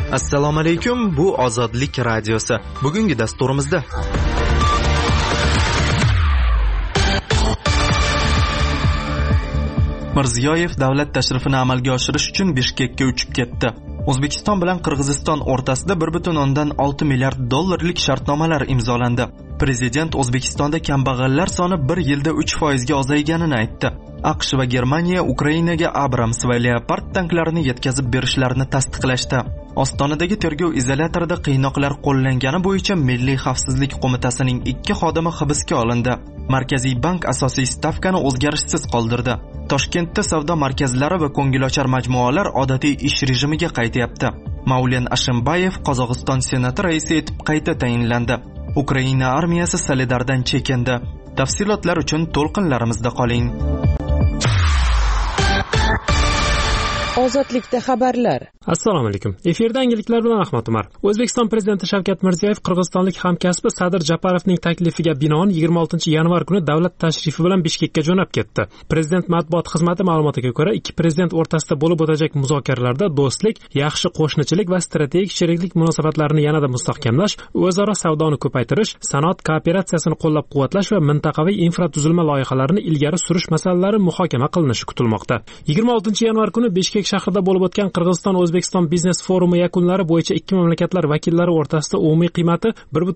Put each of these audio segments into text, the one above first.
Assalomu alaykum, bu Ozodlik radiosi. Bugungi dasturimizda Mirziyoyev davlat tashrifini amalga oshirish uchun Bishkekka uchib ketdi. O'zbekiston bilan Qirg'iziston o'rtasida 1.6 milliard dollarlik shartnomalar imzolandi. Prezident O'zbekistonda kambag'allar soni 1 yilda 3% ga ozayganini aytdi. AQSh va Germaniya Ukrainaga Abrams va Leopard tanklarini yetkazib berishlarini tasdiqlashdi. Ostonadagi tergov izolyatorida qiynoqlar qo'llangani bo'yicha Milliy xavfsizlik qo'mitasining 2 xodimi hibsga olindi. Markaziy bank asosiy stavkani o'zgarishsiz qoldirdi. Toshkentda savdo markazlari va ko'ngilochar majmualar odatiy ish rejimiga qaytyapti. Maulen Ashimbayev Qozog'iston senati raisi etib qayta tayinlandi. Ukraina armiyasi Solidardan chekindi. Tafsilotlar uchun to'lqinlarimizda qoling. Ozodlikda xabarlar. Assalomu alaykum. Efirda yangiliklar bilan Ahmad Umar. O'zbekiston prezidenti Shavkat Mirziyoyev qirg'izistonlik hamkasbi Sadir Japarovning taklifiga binoan 26-yanvar kuni davlat tashrifi bilan Bishkekka jo'nab ketdi. Prezident matbuot xizmati ma'lumotiga ko'ra, ikki prezident o'rtasida bo'lib o'tajak muzokaralarda do'stlik, yaxshi qo'shnichilik va strategik sheriklik munosabatlarini yanada mustahkamlash, o'zaro savdoni ko'paytirish, sanoat kooperatsiyasini qo'llab-quvvatlash va mintaqaviy infratuzilma loyihalarini ilgari surish masalalari muhokama qilinishi kutilmoqda. 26-yanvar kuni Bishkek shahrida bo'lib o'tgan Qirg'iziston-O'zbekiston biznes forumi yakunlari bo'yicha ikki mamlakatlar vakillari o'rtasida umumiy qiymati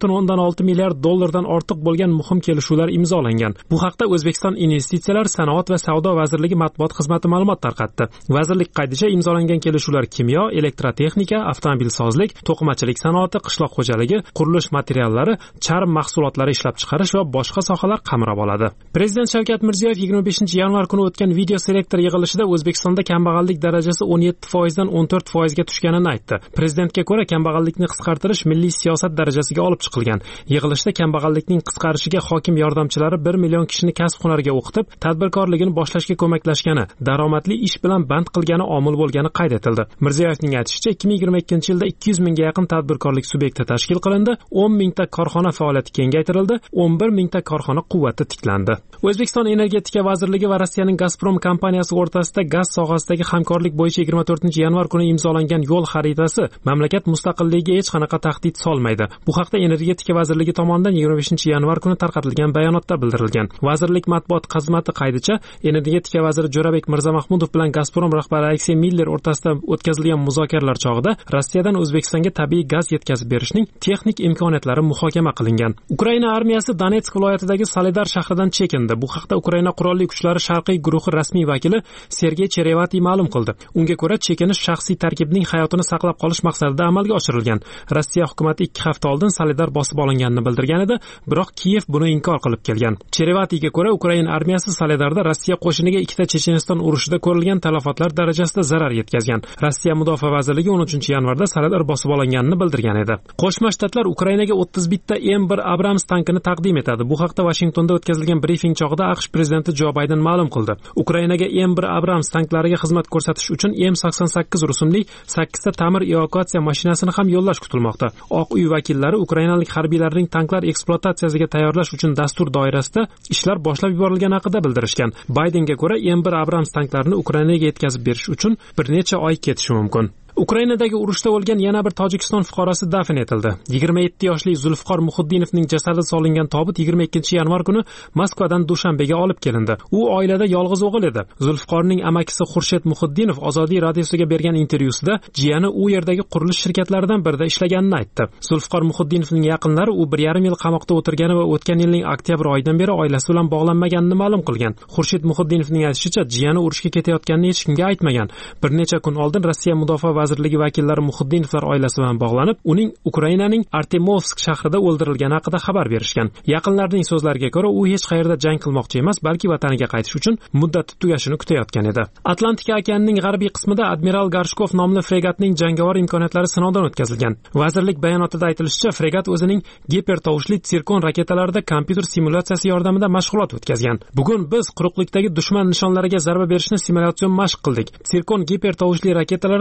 1.6 milliard dollardan ortiq bo'lgan muhim kelishuvlar imzolangan. Bu haqda O'zbekiston Investitsiyalar, sanoat va savdo vazirligi matbuot xizmati ma'lumot tarqatdi. Vazirlik qaydishicha, imzolangan kelishuvlar kimyo, elektrotexnika, avtomobilsozlik, to'qimachilik sanoati, qishloq xo'jaligi, qurilish materiallari, charm mahsulotlari ishlab chiqarish va boshqa sohalar qamrab oladi. Prezident Shavkat Mirziyoyev 25-yanvar kuni o'tgan video selektor yig'ilishida O'zbekistonda kambag'allik darajasi 17% dan 14% ga tushganini aytdi. Prezidentga ko'ra, kambag'allikni qisqartirish milliy siyosat darajasiga olib chiqilgan. Yig'ilishda kambag'allikning qisqarishiga hokim yordamchilari 1 million kishini kasb hunariga o'qitib, tadbirkorligini boshlashga ko'maklashgani, daromadli ish bilan band qilgani omil bo'lgani qayd etildi. Mirziyoyevning aytishicha, 2022-yilda 200 mingga yaqin tadbirkorlik subyekti tashkil qilindi, 10 mingta korxona faoliyati kengaytirildi, 11 mingta korxona quvvati tiklandi. O'zbekiston Energetika vazirligi va Rossiyaning Gazprom kompaniyasi o'rtasida gaz sohasidagi hamkorlik bo'yicha 24-yanvar kuni imzolangan yo'l xaritasi mamlakat mustaqilligiga hech qanaqa tahdid solmaydi. Bu haqda Energetika vazirligi tomonidan 25-yanvar kuni tarqatilgan bayonotda bildirilgan. Vazirlik matbuot xizmati qaydicha, Energetika vaziri Jo'rabek Mirzamahmudov bilan Gazprom rahbari Aleksey Miller o'rtasida o'tkazilgan muzokaralar chog'ida Rossiyadan O'zbekistonga tabiiy gaz yetkazib berishning texnik imkoniyatlari muhokama qilingan. Ukraina armiyasi Donetsk viloyatidagi Solidar shahridan chekindi. Bu haqda Ukraina qurolli kuchlari sharqiy guruhi rasmiy vakili Sergey Cherevati ma'lum qildi. Unga ko'ra, chekinish shaxsiy tarkibning hayotini saqlab qolish maqsadida amalga oshirilgan. Rossiya hukumatı 2 hafta oldin Solidar bosib olinganini bildirgan edi, biroq Kiyev buni inkor qilib kelgan. Cherevatiga ko'ra, Ukraina armiyasi Solidarda Rossiya qo'shiniga ikkita Checheniston urushida ko'rilgan talafotlar darajasida zarar yetkazgan. Rossiya mudofaa vazirligi 13-yanvarda Solidar bosib olinganini bildirgan edi. Qo'shma Shtatlar Ukrainaga 31 ta M1 Abrams tankini taqdim etadi. Bu haqda Washingtonda o'tkazilgan brifing chog'ida AQSh prezidenti Jo Bayden ma'lum qildi. Ukrainaga M1 Abrams tanklariga xizmat ko'rsatish uchun M88 rusumli 8 ta ta'mir evakuatsiya mashinasini ham yo'llash kutilmoqda. Oq uy vakillari ukrainalik harbiylarning tanklar ekspluatatsiyasiga tayyorlash uchun dastur doirasida ishlar boshlab yuborilgani haqida bildirishgan. Baydenga ko'ra, M1 Abrams tanklarini Ukrainaga yetkazib berish uchun bir necha oy ketishi mumkin. Ukrainadagi urushda o'lgan yana bir Tojikiston fuqarosi dafn etildi. 27 yoshli Zulfiqor Muhiddinovning jasadi solingan tobut 22-yanvar kuni Moskvadan Dushanbega olib kelindi. U oilada yolg'iz o'g'il edi. Zulfiqorning amakisi Xurshed Muhiddinov Ozodiy radiosiga bergan intervyusida jiyani u yerdagi qurilish shirkatlaridan birida ishlaganini aytdi. Zulfiqor Muhiddinovning yaqinlari u 1,5 yil qamoqda o'tirgani va o'tgan yilning oktyabr oyidan beri oilasi bilan bog'lanmaganini ma'lum qilgan. Xurshed Muhiddinovning aytishicha, jiyani urushga ketayotganini hech kimga aytmagan. Bir necha kun oldin Rossiya mudofaa vazirligi vakillari Muhiddinovlar oilasi bilan bog'lanib, uning Ukrainaning Artemovsk shahrida o'ldirilgani haqida xabar berishgan. Yaqinlarining so'zlariga ko'ra, u hech qayerda jang qilmoqchi emas, balki vataniga qaytish uchun muddati tugashini kutayotgan edi. Atlantika okeanining g'arbiy qismida Admiral Gorshkov nomli fregatning jangovar imkoniyatlari sinovdan o'tkazilgan. Vazirlik bayonotida aytilishicha, fregat o'zining gipertovushli Tsirkon raketalarida kompyuter simulyatsiyasi yordamida mashg'ulot o'tkazgan. Bugun biz quruqlikdagi dushman nishonlariga zarba berishni simulyatsion mashq qildik. Tsirkon gipertovushli raketalari 900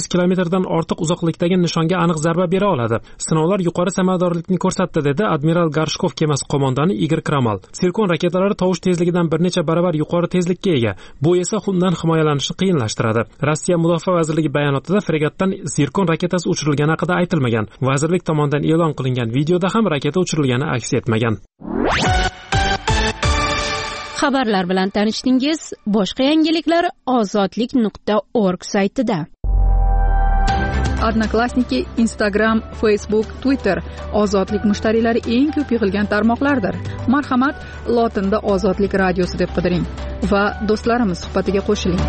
kilometrdan ortiq uzoqlikdagi nishonga aniq zarba bera oladi. Sinovlar yuqori samaradorlikni ko'rsatdi, dedi admiral Garshkov kemasi qo'mondoni Igor Kramal. Sirkon raketalari tovush tezligidan bir necha barobar yuqori tezlikka ega. Bu esa undan himoyalanishni qiyinlashtiradi. Rossiya mudofaa vazirligi bayonotida fregatdan Sirkon raketasi uchirilgani haqida aytilmagan. Vazirlik tomonidan e'lon qilingan videoda ham raketa uchirilgani aks etmagan. Xabarlar bilan tanishdingiz. Boshqa yangiliklar ozodlik.org saytida. Odnoklassniki, Instagram, Facebook, Twitter ozodlik mushtariylari eng ko'p yig'ilgan tarmoqlardir. Marhamat, lotinda Ozodlik radiosi deb qidiring va do'stlarimiz suhbatiga qo'shiling.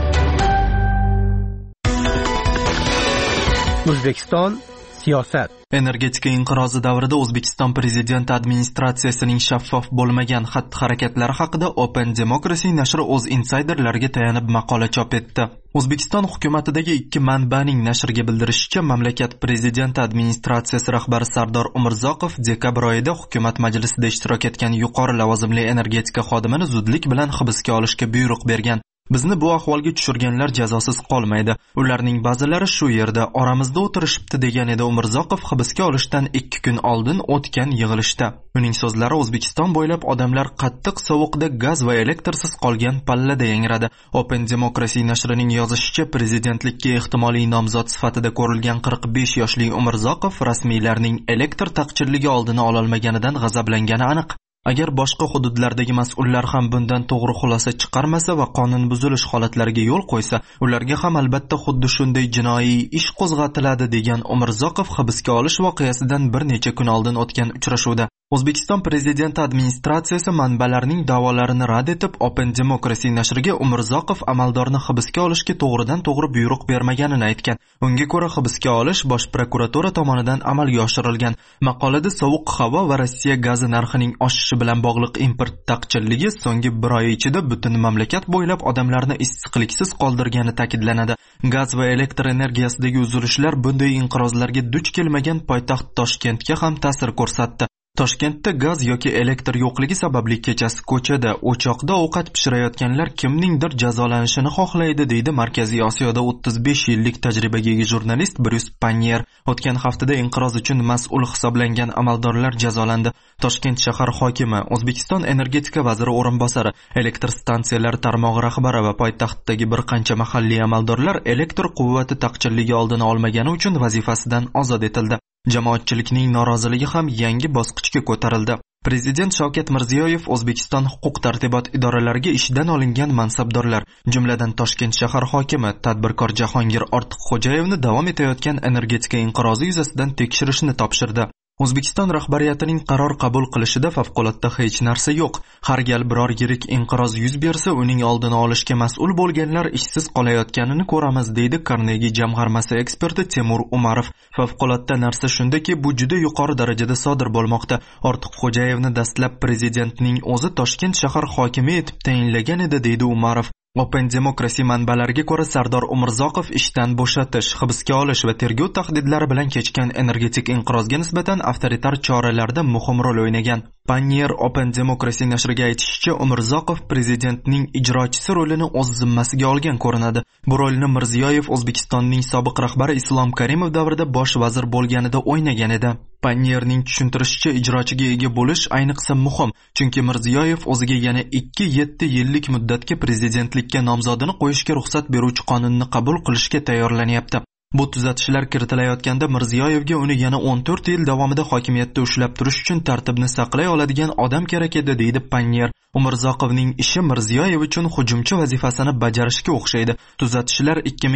O'zbekiston siyosat. Energetika inqirozi davrida O'zbekiston prezidenti administratsiyasining shaffof bo'lmagan xatti-harakatlari haqida Open Democracy nashri o'z insayderlariga tayanib maqola chop etdi. O'zbekiston hukumatidagi ikki manbaning nashrga bildirishicha, mamlakat prezidenti administratsiyasi rahbari Sardor Umurzoqov dekabr oyida hukumat majlisida ishtirok etgan yuqori lavozimli energetika xodimini zudlik bilan hibsga olishga buyruq bergan. Bizni bu ahvolga tushirganlar jazosiz qolmaydi. Ularning ba'zilari shu yerda oramizda o'tirishibdi, degan edi Umurzoqov hibsga olishdan 2 kun oldin o'tgan yig'ilishda. Uning so'zlari O'zbekiston bo'ylab odamlar qattiq sovuqda gaz va elektrsiz qolgan pallada yangradi. Open Democracy nashrining yozishicha, prezidentlikka ehtimoliy nomzod sifatida ko'rilgan 45 yoshli Umurzoqov rasmiylarning elektr taqchilligi oldini ololmaganidan g'azablangani aniq. Agar boshqa hududlardagi mas'ullar ham bundan to'g'ri xulosa chiqarmasa va qonun buzilish holatlariga yo'l qo'ysa, ularga ham albatta xuddi shunday jinoiy ish qo'zg'atiladi, degan Umurzoqov hibsga olish voqeasidan bir necha kun oldin o'tgan uchrashuvda. O'zbekiston prezidenti administratsiyasi manbalarning da'volarini rad etib, Open Democracy nashriga Umurzoqov amaldorni hibsga olishga to'g'ridan to'g'ri buyruq bermaganini aytgan. Unga ko'ra hibsga olish Bosh prokuratura tomonidan amalga oshirilgan. Maqolada sovuq havo va Rossiya gazi narxining oshishi bilan bog'liq import taqchilligi so'nggi bir oy ichida butun mamlakat bo'ylab odamlarni issiqliksiz qoldirgani ta'kidlanadi. Gaz va elektr energiyasidagi uzilishlar bunday inqirozlarga duch kelmagan poytaxt Toshkentga ham ta'sir ko'rsatdi. Toshkentda gaz yoki elektr yo'qligi sababli kechasi ko'chada, o'choqda ovqat pishirayotganlar kimningdir jazolanishini xohlaydi, deydi Markaziy Osiyoda 35 yillik tajribaga ega jurnalist Bryus Panyer. O'tgan haftada inqiroz uchun mas'ul hisoblangan amaldorlar jazolandi. Toshkent shahar hokimi, O'zbekiston energetika vaziri o'rinbosari, elektr stansiyalari tarmog'i rahbari va poytaxtdagi bir qancha mahalliy amaldorlar elektr quvvati taqchilligi oldini olmagani uchun vazifasidan ozod etildi. Jamoatchilikning noroziligi ham yangi bosqichga ko'tarildi. Prezident Shavkat Mirziyoyev O'zbekiston huquq-tartibot idoralariga ishdan olingan mansabdorlar, jumladan Toshkent shahar hokimi, tadbirkor Jahongir Ortiqxo'jayevni davom etayotgan energetika inqirozi yuzasidan tekshirishni topshirdi. O'zbekiston rahbariyatining qaror qabul qilishida favqulodda hech narsa yo'q. Har gal biror yirik inqiroz yuz bersa, uning oldini olishga mas'ul bo'lganlar ishsiz qolayotganini ko'ramiz, deydi Carnegie jamg'armasi eksperti Temur Umarov. Favqulodda narsa shundaki, bu juda yuqori darajada sodir bo'lmoqda. Ortiqxo'jayevni dastlab prezidentning o'zi Toshkent shahar hokimi etib tayinlagan edi, deydi Umarov. Open Democracy manbalariga ko'ra, Sardor Umurzoqov ishdan bo'shatish, hibsga olish va tergov tahdidlari bilan kechgan energetik inqirozga nisbatan avtoritar choralarda muhim rol o'ynagan. Panyer Open Democracy nashriga aytishicha, Umurzoqov prezidentning ijrochisi rolini o'z zimmasiga olgan ko'rinadi. Bu rolni Mirziyoyev O'zbekistonning sobiq rahbari Islom Karimov davrida bosh vazir bo'lganida o'ynagan edi. Panyerning tushuntirishicha, ijrochiga ega bo'lish ayniqsa muhim, chunki Mirziyoyev o'ziga yana 2-7 yillik muddatga prezidentlikka nomzodini qo'yishga ruxsat beruvchi qonunni qabul qilishga tayyorlanyapti. Bu tuzatishlar kiritilayotganda Mirziyoyevga uni yana 14 yil davomida hokimiyatda ushlab turish uchun tartibni saqlay oladigan odam kerak edi, deydi Panyer. Umurzoqovning ishi Mirziyoyev uchun hujumchi vazifasini bajarishga o'xshaydi. Tuzatishlar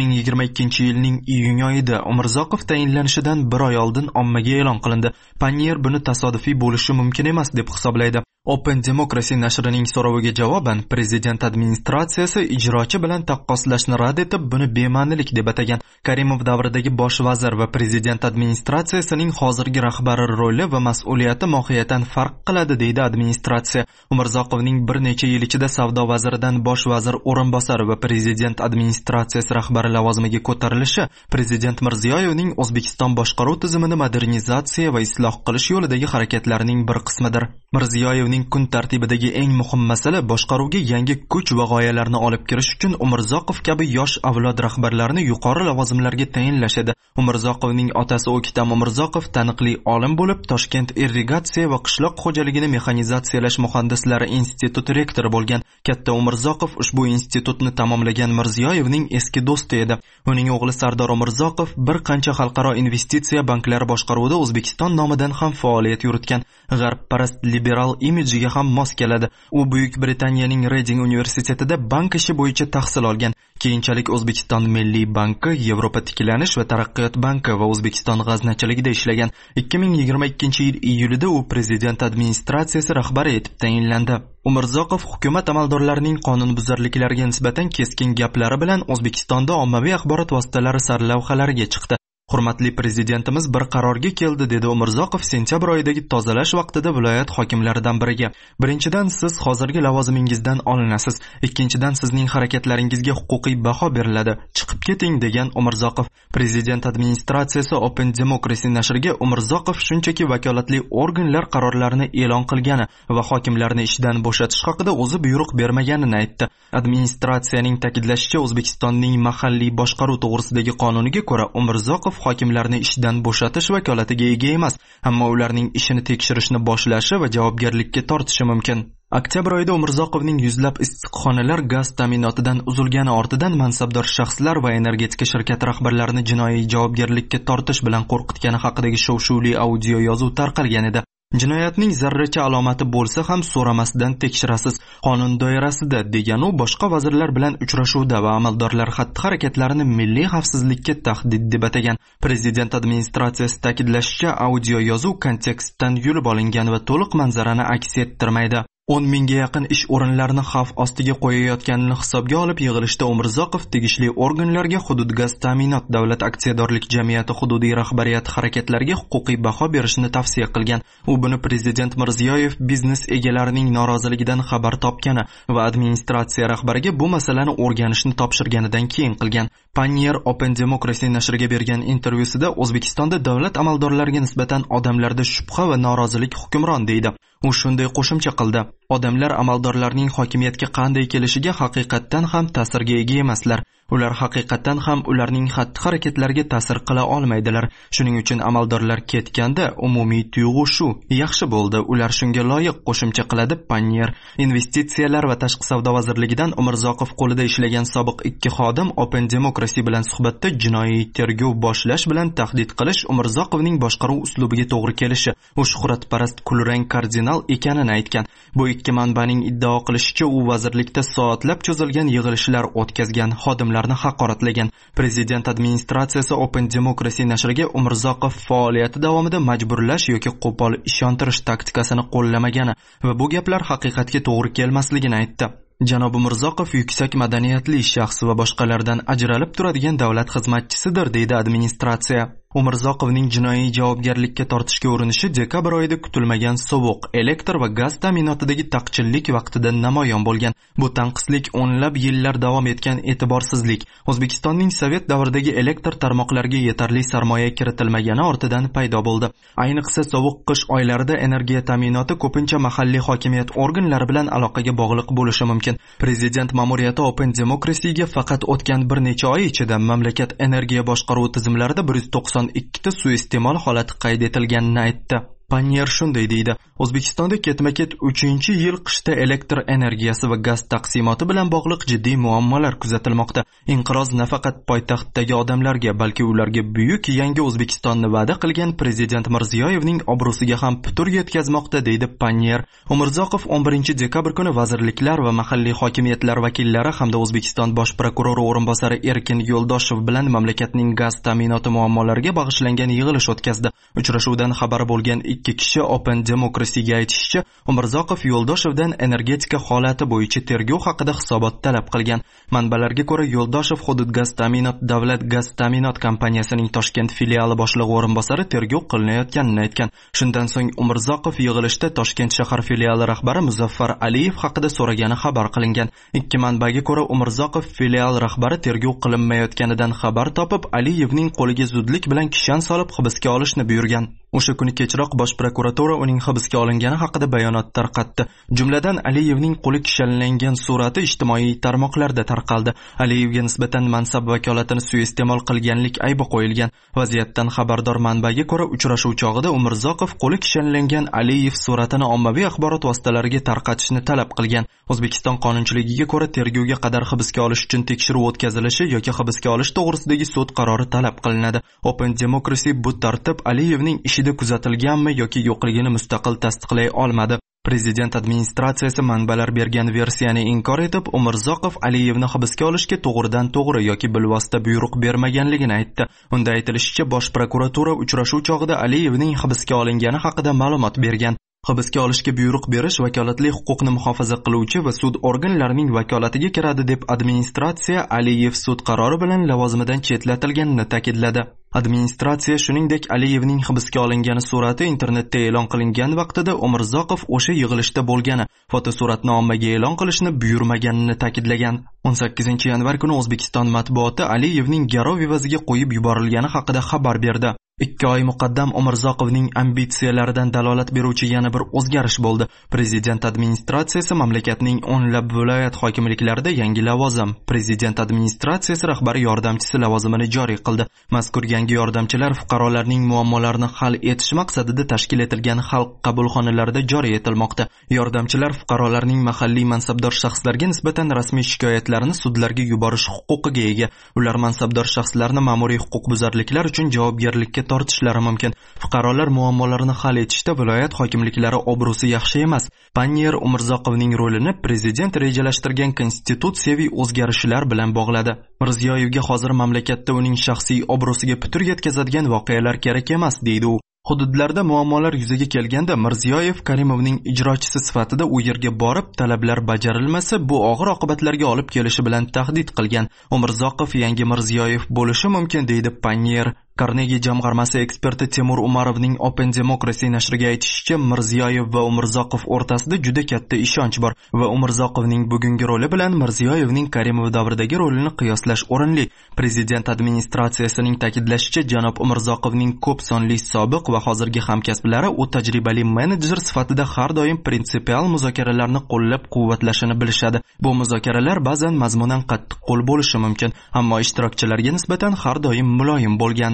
2022 yilning iyun oyida Umurzoqov tayinlanishidan bir oy oldin ommaga e'lon qilindi. Panyer buni tasodifiy bo'lishi mumkin emas deb hisoblaydi. Open Democracy nashrining so'roviga javoban prezident administratsiyasi ijrochi bilan taqqoslashni rad etib, buni bema'nilik deb atagan. Karimov davridagi bosh vazir va prezident administratsiyasining hozirgi rahbari roli va mas'uliyati mohiyatan farq qiladi, deydi administratsiya. Umurzoqovning bir necha yil ichida savdo vaziridan bosh vazir o'rinbosari va prezident administratsiyasi rahbari lavozimiga ko'tarilishi prezident Mirziyoyevning O'zbekiston boshqaruv tizimini modernizatsiya va isloh qilish yo'lidagi harakatlarining bir qismidir. Mirziyoyevning O'zbekistonning kun tartibidagi eng muhim masala boshqaruvga yangi kuch va g'oyalarni olib kirish uchun Umurzoqov kabi yosh avlod rahbarlarini yuqori lavozimlarga tayinlash edi. Umurzoqovning otasi O'ktam Umurzoqov taniqli olim bo'lib, Toshkent irrigatsiya va qishloq xo'jaligini mexanizatsiyalash muhandislari instituti rektori bo'lgan. Katta Umurzoqov ushbu institutni tamomlagan Mirziyoyevning eski do'sti edi. Uning o'g'li Sardor Umurzoqov bir qancha xalqaro investitsiya banklari boshqaruvida O'zbekiston nomidan ham faoliyat yuritgan. G'arbparast liberal imejiga ham mos keladi. U Buyuk Britaniyaning Reading universitetida bank ishi bo'yicha tahsil olgan. Keyinchalik O'zbekiston Milliy banki, Yevropa tiklanish va taraqqiyot banki va O'zbekiston g'aznachiligida ishlagan. 2022-yil iyulida u prezident administratsiyasi rahbari etib tayinlandi. Umurzoqov hukumat amaldorlarining qonunbuzarliklariga nisbatan keskin gaplari bilan O'zbekistonda ommaviy axborot vositalari sarlavhalariga chiqdi. Hurmatli prezidentimiz bir qarorga keldi, dedi Umurzoqov sentyabr oyidagi tozalash vaqtida viloyat hokimlaridan biriga. Birinchidan, siz hozirgi lavozimingizdan olinasiz. Ikkinchidan, sizning harakatlaringizga huquqiy baho beriladi. Chiqib keting, degan Umurzoqov. Prezident administratsiyasi Open Democracy nashriga Umurzoqov shunchaki vakolatli organlar qarorlarini e'lon qilgani va hokimlarni ishdan bo'shatish haqida o'zi buyruq bermaganini aytdi. Administratsiyaning ta'kidlashicha, O'zbekistonning mahalliy boshqaruv to'g'risidagi qonuniga ko'ra Umurzoqov hokimlarni ishdan bo'shatish vakolatiga ega emas, ammo ularning ishini tekshirishni boshlashi va javobgarlikka tortishi mumkin. Oktyabr oyida Umurzoqovning yuzlab issiqxonalar gaz ta'minotidan uzilgani ortidan mansabdor shaxslar va energetika shirkati rahbarlarini jinoiy javobgarlikka tortish bilan qo'rqitgani haqidagi shov-shuvli audio yozuv tarqalgan edi. Jinoyatning zarracha alomati bo'lsa ham so'ramasdan tekshirasiz, qonun doirasida, degan u boshqa vazirlar bilan uchrashuvda va amaldorlar xatti-harakatlarini milliy xavfsizlikka tahdid deb atagan. Prezident administratsiyasi ta'kidlashicha, audio yozuv kontekstdan yulib olingan va to'liq manzarani aks ettirmaydi. 10 mingga yaqin ish o'rinlarini xavf ostiga qo'yayotganini hisobga olib yig'ilishda Umurzoqov tegishli organlarga Hudud gaz ta'minot davlat aksiyadorlik jamiyati hududiy rahbariyati harakatlariga huquqiy baho berishni tavsiya qilgan. U buni prezident Mirziyoyev biznes egalarining noroziligidan xabar topgani va administratsiya rahbariga bu masalani o'rganishni topshirganidan keyin qilgan. Panier Open Democracy nashriga bergan intervyusida O'zbekistonda davlat amaldorlariga nisbatan odamlarda shubha va norozilik hukmron deydi. U shunday qo'shimcha qildi: odamlar amaldorlarning hokimiyatga qanday kelishiga haqiqatdan ham ta'sirga ega emaslar. Ular haqiqatdan ham ularning xatti-harakatlariga ta'sir qila olmaydilar. Shuning uchun amaldorlar ketganda umumiy tuyg'u shu: yaxshi bo'ldi, ular shunga loyiq, qo'shimcha qiladi Panier. Investitsiyalar va tashqi savdo vazirligidan Umurzoqov qo'lida ishlagan sobiq 2 xodim Open Democracy bilan suhbatda jinoiy tergov boshlash bilan tahdid qilish Umurzoqovning boshqaruv uslubiga to'g'ri kelishi, u shuhratparast kulrang kardinal ekanini aytgan. Bu ikki manbaning iddao qilishicha, u vazirlikda soatlab cho'zilgan yig'ilishlar o'tkazgan, xodimlarni haqoratlagan. Prezident administratsiyasi Open Democracy nashriga Umurzoqov faoliyati davomida majburlash yoki qo'pol ishontirish taktikasini qo'llamagani va bu gaplar haqiqatga to'g'ri kelmasligini aytdi. Janob Umurzoqov yuksak madaniyatli shaxs va boshqalardan ajralib turadigan davlat xizmatchisidir, deydi administratsiya. Umurzoqovning jinoiy javobgarlikka tortishga urinishi dekabr oyida kutilmagan sovuq, elektr va gaz ta'minotidagi taqchillik vaqtida namoyon bo'lgan. Bu tanqislik o'nlab yillar davom etgan e'tiborsizlik, O'zbekistonning sovet davridagi elektr tarmoqlariga yetarli sarmoya kiritilmagani ortidan paydo bo'ldi. Ayniqsa sovuq qish oylarida energiya ta'minoti ko'pincha mahalliy hokimiyat organlari bilan aloqaga bog'liq bo'lishi mumkin. Prezident ma'muriyati Open Democracy'ga faqat o'tgan bir necha oy ichida mamlakat energiya boshqaruvi tizimlarida 192 ta suiiste'mol holati qayd etilganini aytdi. Panier shunday deydi: O'zbekistonda ketma-ket 3-yil qishda elektr energiyasi va gaz taqsimoti bilan bog'liq jiddiy muammolar kuzatilmoqda. Inqiroz nafaqat poytaxtdagi odamlarga, balki ularga buyuk yangi O'zbekistonni va'da qilgan prezident Mirziyoyevning obro'siga ham putur yetkazmoqda, deydi Panier. Umurzoqov 11 dekabr kuni vazirliklar va mahalliy hokimiyatlar vakillari hamda O'zbekiston bosh prokurori o'rinbosari Erkin Yo'ldoshev bilan mamlakatning gaz ta'minoti muammolariga bag'ishlangan yig'ilish o'tkazdi. Uchrashuvdan xabar bo'lgan 2 kishi Open Democracy'ga aytishicha, Umurzoqov Yo'ldoshevdan energetika holati bo'yicha tergov haqida hisobot talab qilgan. Manbalarga ko'ra, Yo'ldoshev Hudud gaz ta'minot davlat gaz ta'minot kompaniyasining Toshkent filiali boshlig'i o'rinbosari tergov qilinayotganini aytgan. Shundan so'ng Umurzoqov yig'ilishda Toshkent shahar filiali rahbari Muzaffar Aliyev haqida so'ragani xabar qilingan. Ikki manbaga ko'ra, Umurzoqov filial rahbari tergov qilinmayotganidan xabar topib, Aliyevning qo'liga zudlik bilan kishan solib hibsga olishni buyurgan. O'sha kuni kechroq bosh prokuratura uning hibsga olingani haqida bayonot tarqatdi. Jumladan Aliyevning qo'li kishanlangan surati ijtimoiy tarmoqlarda tarqaldi. Aliyevga nisbatan mansab vakolatini suiiste'mol qilganlik aybi qo'yilgan. Vaziyatdan xabardor manbaga ko'ra, uchrashuv chog'ida Umurzoqov qo'li kishanlangan Aliyev suratini ommaviy axborot vositalariga tarqatishni talab qilgan. O'zbekiston qonunchiligiga ko'ra, tergovga qadar hibsga olish uchun tekshiruv o'tkazilishi yoki hibsga olish to'g'risidagi sud qarori talab qilinadi. Open Democracy bu tartib Aliyevning ishida kuzatilganmi yoki yo'qligini mustaqil tasdiqlay olmadi. Prezident administratsiyasi manbalar bergan versiyani inkor etib, Umurzoqov Aliyevni hibsga olishga to'g'ridan-to'g'ri yoki bilvosita buyruq bermaganligini aytdi. Unda aytilishicha, bosh prokuratura uchrashuv chog'ida Aliyevning hibsga olingani haqida ma'lumot bergan. Hibsga olishga buyruq berish vakolatli huquqni muhofaza qiluvchi va sud organlarining vakolatiga kiradi deb administratsiya Aliyev sud qarori bilan lavozimidan chetlatilganini ta'kidladi. Administratsiya shuningdek Aliyevning hibsga olingani surati internetda e'lon qilingan vaqtida Umurzoqov o'sha yig'ilishda bo'lgani, fotosuratni ommaga e'lon qilishni buyurmaganini ta'kidlagan. 18 yanvar kuni O'zbekiston matbuoti Aliyevning garov evaziga qo'yib yuborilgani haqida xabar berdi. 2 oy muqaddam Umurzoqovning ambitsiyalaridan dalolat beruvchi yana bir o'zgarish bo'ldi. Prezident administratsiyasi mamlakatning o'nlab viloyat hokimliklarida yangi lavozim, prezident administratsiyasi rahbari yordamchisi lavozimini joriy qildi. Mazkur yangi yordamchilar fuqarolarning muammolarini hal etish maqsadida tashkil etilgan xalq qabulxonalarida joriy etilmoqda. Yordamchilar fuqarolarning mahalliy mansabdor shaxslarga nisbatan rasmiy shikoyatlarini sudlarga yuborish huquqiga ega. Ular mansabdor shaxslarni ma'muriy huquqbuzarliklar uchun javobgarlikka tortishlari mumkin. Fuqarolar muammolarini hal etishda viloyat hokimliklari obro'si yaxshi emas. Panyer Umurzoqovning rolini prezident rejalashtirgan konstitutsiyaviy o'zgarishlar bilan bog'ladi. Mirziyoyevga hozir mamlakatda uning shaxsiy obro'siga putur yetkazadigan voqealar kerak emas, deydi u. Hududlarda muammolar yuzaga kelganda Mirziyoyev Karimovning ijrochisi sifatida u yerga borib, talablar bajarilmasa, bu og'ir oqibatlarga olib kelishi bilan tahdid qilgan. Umurzoqov yangi Mirziyoyev bo'lishi mumkin, deydi Panyer. Carnegie jamg'armasi eksperti Temur Umarovning Open Democracy nashriga aytishicha, Mirziyoyev va Umurzoqov o'rtasida juda katta ishonch bor va Umurzoqovning bugungi roli bilan Mirziyoyevning Karimov davridagi rolini qiyoslash o'rinli. Prezident administratsiyasining ta'kidlashicha, janob Umurzoqovning ko'p sonli sobiq va hozirgi hamkasblari u tajribali menejer sifatida har doim prinsipial muzokaralarni qo'llab-quvvatlashini bilishadi. Bu muzokaralar ba'zan mazmunan qattiq qo'l bo'lishi mumkin, ammo ishtirokchilarga nisbatan har doim muloyim bo'lgan.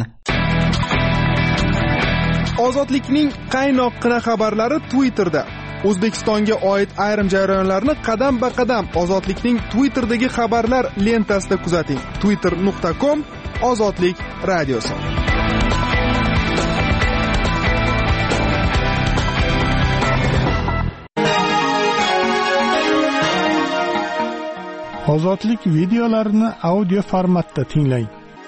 Ozodlikning qaynoqqina xabarlari Twitterda. O'zbekistonga oid ayrim jarayonlarni qadam-ba-qadam Ozodlikning Twitterdagi xabarlar lentasida kuzating. twitter.com Ozodlik radiosi. Ozodlik videolarini audio formatda tinglang.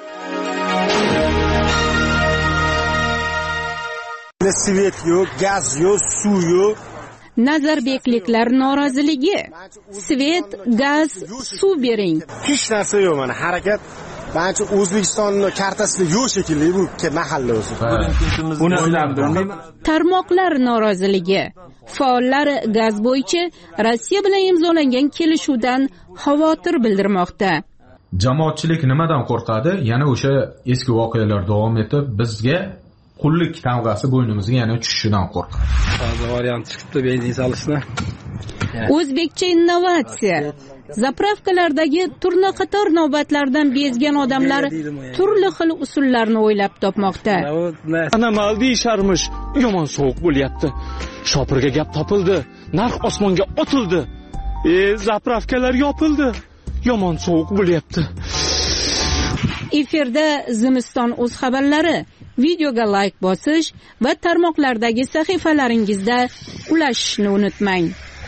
Svet yo'q, gaz yo'q, suv yo'q. Nazarbekliklar noroziligi. Svet, gaz, suv bering. Hech narsa yo'q mana harakat. Menimcha O'zbekistonning kartasida yo'q shekilli bu mahalla o'zi. Buni bilan Tarmoqlar noroziligi. Faollar gaz bo'yicha Rossiya bilan imzolangan kelishuvdan xavotir bildirmoqda. Jamoatchilik nimadan qo'rqadi? Yana o'sha eski voqealar davom etib, bizga qullik tamg'asi bo'ynimizga yana tushishidan qo'rqadi. Hozir variant chiqibdi benzin solishni. O'zbekcha innovatsiya. Zapravkalardagi turli qator navbatlardan bezgan odamlar turli xil usullarni o'ylab topmoqda. Ana mal deyisharmish, yomon sovuq bo'lyapti. Shopirga gap topildi, narx osmonga otildi. Zapravkalar yopildi. Yomon sovuq bo'lyapti. Efirda Zimiston o'z xabarlari. Videoga like bosish va tarmoqlardagi sahifalaringizda ulashishni unutmang.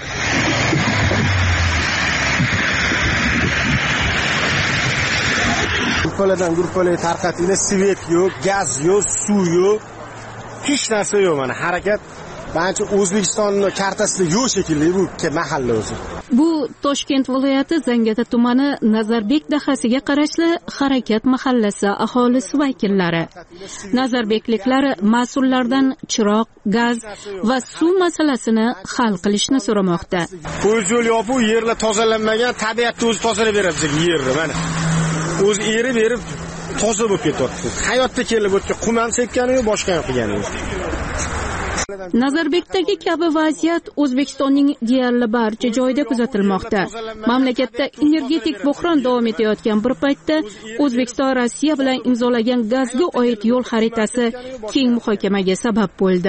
Gruppalardan tarqatinglar, svet yo'q, gaz yo'q, suv yo'q. Hech narsa yo'q mana harakat. Menimcha O'zbekistonning kartasida yo'q shekilli bu mahalla o'zi. Bu Toshkent viloyati Zangata tumani Nazarbek dahasiga qarashli Harakat mahallasi aholisi vakillari. Nazarbekliklar mas'ullardan chiroq, gaz va suv masalasini hal qilishni so'ramoqda. Ko'z yo'l yopiq, yerlar tozalanmagan, tabiatni o'zi tozalab beradi bizga yerni mana. O'zi erib toza bo'lib ketyapti. Hayotda kelib o'tgan qum ham sepgani yo'q, boshqa ham qilgani yo'q. Nazarbekdagi kabi vaziyat O'zbekistonning deyarli barcha joyida kuzatilmoqda. Mamlakatda energetik bo'hron davom etayotgan bir paytda O'zbekiston Rossiya bilan imzolagan gazga oid yo'l xaritasi keng muhokamaga sabab bo'ldi.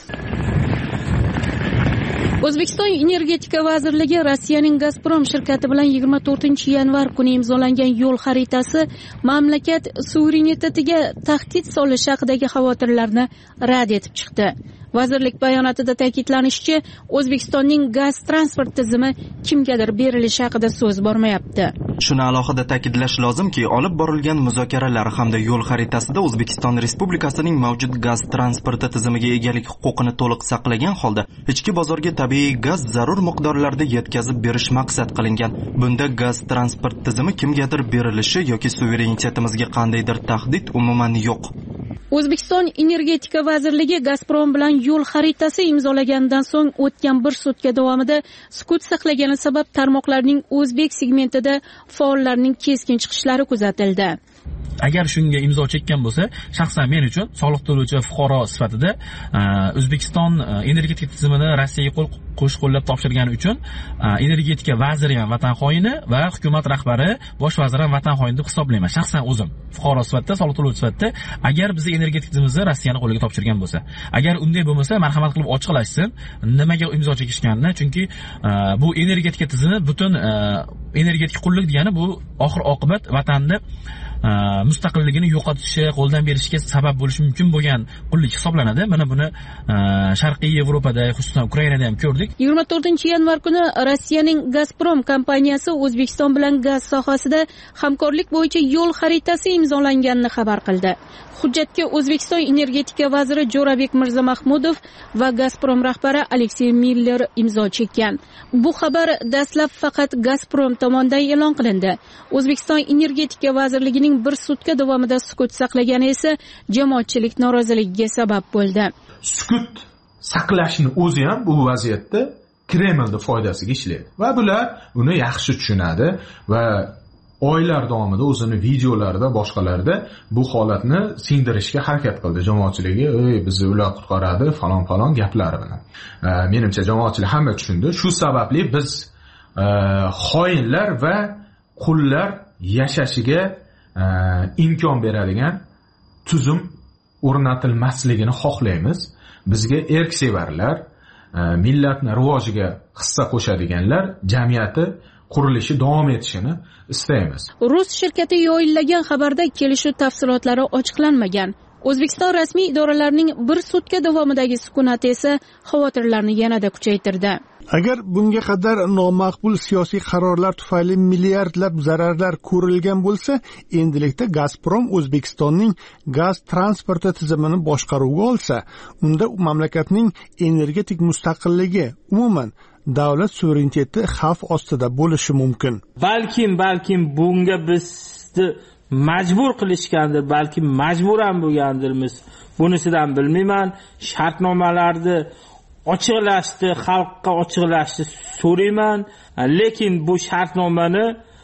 O'zbekiston Energetika vazirligi Rossiyaning Gazprom shirkati bilan 24-yanvar kuni imzolangan yo'l xaritasi mamlakat suverenitetiga tahdid solishi haqidagi xavotirlarni rad etib chiqdi. Vazirlik bayonotida ta'kidlanishicha, O'zbekistonning gaz transport tizimi kimgadir berilishi haqida so'z bormayapti. Shuni alohida ta'kidlash lozimki, olib borilgan muzokaralar hamda yo'l xaritasida O'zbekiston Respublikasining mavjud gaz transporti tizimiga egalik huquqini to'liq saqlagan holda ichki bozorga tabiiy gaz zarur miqdorlarda yetkazib berish maqsad qilingan. Bunda gaz transport tizimi kimgadir berilishi yoki suverenitetimizga qandaydir tahdid umuman yo'q. O'zbekiston Energetika vazirligi Gazprom bilan yo'l xaritasi imzolagandan so'ng o'tgan bir sutka davomida sukut saqlagani sabab tarmoqlarning o'zbek segmentida faollarning keskin chiqishlari kuzatildi. Agar shunga imzo chekkan bo'lsa, shaxsan men uchun soliq to'lovchi fuqaro sifatida O'zbekiston energetika tizimini Rossiyaga qo'llab topshirgani uchun energetika vaziri ham vatan xoini va hukumat rahbari bosh vazir ham vatan xoini deb hisoblayman. Shaxsan o'zim fuqaro sifatida, soliq to'lovchi sifatida, agar bizning energetika tizimimizni Rossiyani qo'liga topshirgan bo'lsa, agar unday bo'lmasa, marhamat qilib ochiqlashsin, nimaga imzo chekishganini, chunki bu energetika tizimi butun energetik qullik degani bu oxir oqibat vatanni mustaqilligini yo'qotishi, qo'ldan berishga sabab bo'lishi mumkin bo'lgan qullik hisoblanadi. Mana buni Sharqiy Yevropada, xususan Ukrainada ham ko'rdik. 24-yanvar kuni Rossiyaning Gazprom kompaniyasi O'zbekiston bilan gaz sohasida hamkorlik bo'yicha yo'l xaritasi imzolanganini xabar qildi. Hujjatga O'zbekiston energetika vaziri Jo'rabek Mirzamahmudov va Gazprom rahbari Aleksey Miller imzo chekkan. Bu xabar dastlab faqat Gazprom tomonidan e'lon qilindi. O'zbekiston energetika vazirligining bir sutka davomida sukut saqlagani esa jamoatchilik noroziligiga sabab bo'ldi. Sukut saqlashning o'zi ham bu vaziyatda Kremlning foydasiga ishlaydi va bular uni yaxshi tushunadi va oylar davomida o'zini videolarida, boshqalarda bu holatni singdirishga harakat qildi jamoatchiligi. Bizni ular qutqaradi, falon gaplari bilan. Menimcha jamoatchilik hamma tushundi. Shu sababli biz xoinlar va qullar yashashiga imkon beradigan tuzum o'rnatilmasligini xohlaymiz. Bizga erksevarlar, millatni rivojiga hissa qo'shadiganlar jamiyati qurilishi davom etishini istaymiz. Rus shirkati yo'llagan xabarda kelishuv tafsilotlari ochiqlanmagan. O'zbekiston rasmiy idoralarining bir sutka davomidagi sukunati esa xavotirlarni yanada kuchaytirdi. Agar bunga qadar nomaqbul siyosiy qarorlar tufayli milliardlab zararlar ko'rilgan bo'lsa, endilikda Gazprom O'zbekistonning gaz transporti tizimini boshqaruvga olsa, unda mamlakatning energetik mustaqilligi, umuman davlat suvereniteti xavf ostida bo'lishi mumkin. Balkim bunga bizni majbur qilishgandir, balki majburan bo'lgandirmiz. Bunisidan bilmayman. Shartnomalarni ochiqlashdi, xalqqa ochiqlashdi so'rayman, lekin bu shartnomani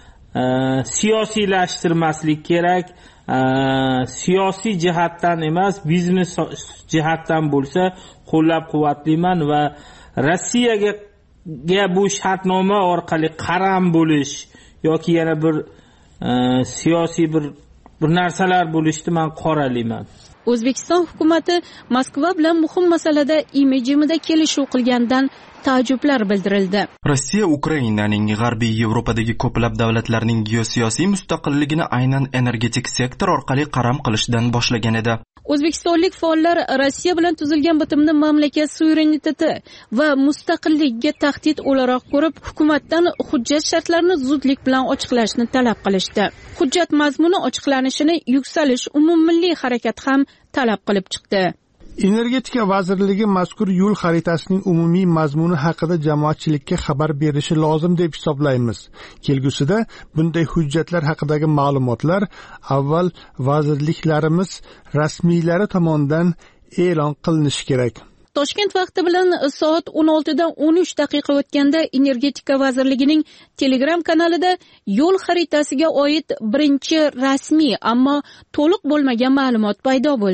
siyosiylashtirmaslik kerak. Siyosiy jihatdan emas, biznes jihatdan bo'lsa qo'llab-quvvatlayman va Rossiyaga bu shartnoma orqali qaram bo'lish yoki yana bir siyosiy bir narsalar bo'lishni men qoralayman. O'zbekiston hukumati Moskva bilan muhim masalada imijimida kelishuv qilgandan ta'jublar bildirildi. Rossiya Ukrainaning G'arbiy Yevropadagi ko'plab davlatlarning geosiyosiy mustaqilligini aynan energetik sektor orqali qaram qilishdan boshlagan edi. O'zbekistonlik faollar Rossiya bilan tuzilgan bitimni mamlakat suvereniteti va mustaqilligiga tahdid o'laroq ko'rib, hukumatdan hujjat shartlarini zudlik bilan ochiqlashni talab qilishdi. Hujjat mazmuni ochiqlanishini Yuksalish umummilliy harakat ham talab qilib chiqdi. Energetika vazirligi mazkur yo'l xaritasining umumiy mazmuni haqida jamoatchilikka xabar berishi lozim deb hisoblaymiz. Kelgusida bunday hujjatlar haqidagi ma'lumotlar avval vazirliklarimiz rasmiylari tomonidan e'lon qilinishi kerak. Toshkent vaqti bilan soat 16:13 o'tganda Energetika vazirligining Telegram kanalida yo'l xaritasiga oid birinchi rasmiy, ammo to'liq bo'lmagan ma'lumot paydo bo'ldi.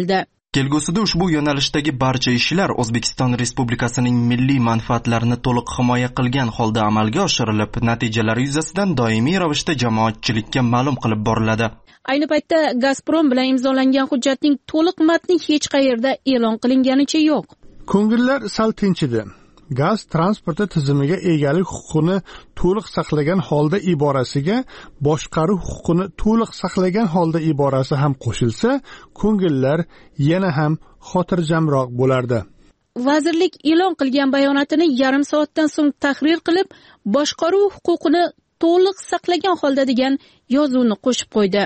Kelgusida ushbu yo'nalishdagi barcha ishlar O'zbekiston Respublikasining milliy manfaatlarini to'liq himoya qilgan holda amalga oshirilib, natijalari yuzasidan doimiy ravishda jamoatchilikka ma'lum qilib boriladi. Ayni paytda Gazprom bilan imzolangan hujjatning to'liq matni hech qayerda e'lon qilinganicha yo'q. Ko'ngillar sal tinchidi. Gaz transporti tizimiga egalik huquqini to'liq saqlagan holda iborasiga boshqaruv huquqini to'liq saqlagan holda iborasi ham qo'shilsa, ko'ngillar yana ham xotirjamroq bo'lardi. Vazirlik e'lon qilgan bayonotini yarim soatdan so'ng tahrir qilib, boshqaruv huquqini to'liq saqlagan holda degan yozuvni qo'shib qo'ydi.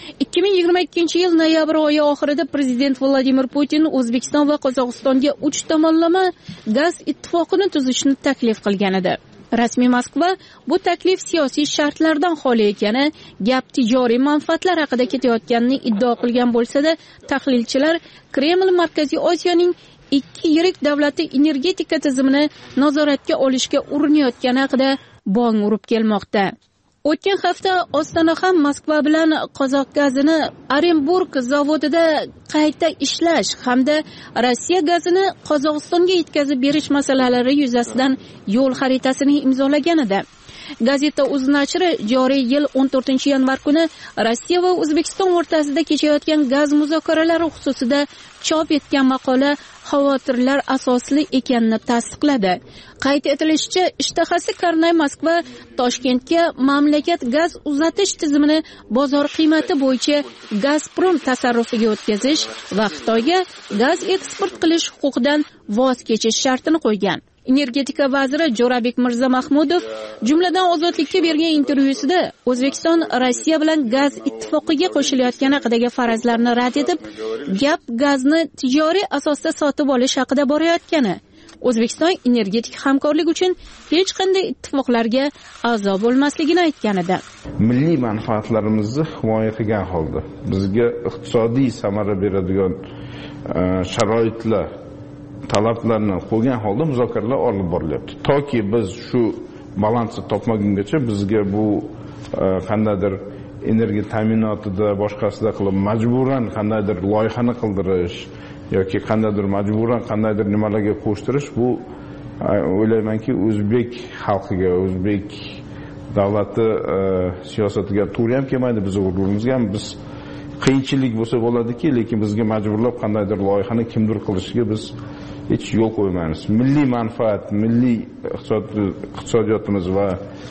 2022-yil noyabr oyi oxirida prezident Vladimir Putin O'zbekiston va Qozog'istonga 3 tomonlama gaz ittifoqini tuzishni taklif qilgan edi. Rasmiy Moskva bu taklif siyosiy shartlardan xoli ekani, gap tijoriy manfaatlar haqida ketayotganini iddao qilgan bo'lsa-da, tahlilchilar Kreml Markaziy Osiyoning ikki yirik davlati energetika tizimini nazoratga olishga urinayotgani haqida bong urib kelmoqda. O'tgan hafta Ostona ham Moskva bilan qozoq gazini Orenburg zavodida qayta ishlash hamda Rossiya gazini Qozog'istonga yetkazib berish masalalari yuzasidan yo'l xaritasini imzolagan edi. Gazeta Uz nashri joriy yil 14-yanvar kuni Rossiya va O'zbekiston o'rtasida kechayotgan gaz muzokaralari xususida chop etgan maqola xavotirlar asosli ekanini tasdiqladi. Qayd etilishicha, ishtahasi Karnay Moskva Toshkentga mamlakat gaz uzatish tizimini bozor qiymati bo'yicha Gazprom tasarrufiga o'tkazish va Xitoyga gaz eksport qilish huquqidan voz kechish shartini qo'ygan. Energetika vaziri Jo'rabek Mirzamahmudov jumladan Ozodlikka bergan intervyusida O'zbekiston Rossiya bilan gaz ittifoqiga qo'shilayotgani haqidagi farazlarni rad etib, gap gazni tijoriy asosda sotib olish haqida borayotgani, O'zbekiston energetik hamkorlik uchun hech qanday ittifoqlarga a'zo bo'lmasligini aytgan edi. Milliy manfaatlarimizni himoya qilgan holda bizga iqtisodiy samara beradigan sharoitlar talablarni qo'ygan holda muzokaralar olib borilyapti. Toki biz shu balansni topmagungacha bizga bu qandaydir energiya ta'minotida boshqasida qilib majburan qandaydir loyihani qildirish yoki qandaydir majburan qandaydir nimalarga qo'shtirish bu o'ylaymanki o'zbek xalqiga, o'zbek davlati siyosatiga to'g'ri ham kelmaydi. Biz o'rnimizga ham biz qiyinchilik bo'lsa bo'ladiki, lekin bizga majburlab qandaydir loyihani kimdir qilishiga biz hech yo'l qo'ymaymiz. Milliy manfaat, milliy iqtisodiyotimiz va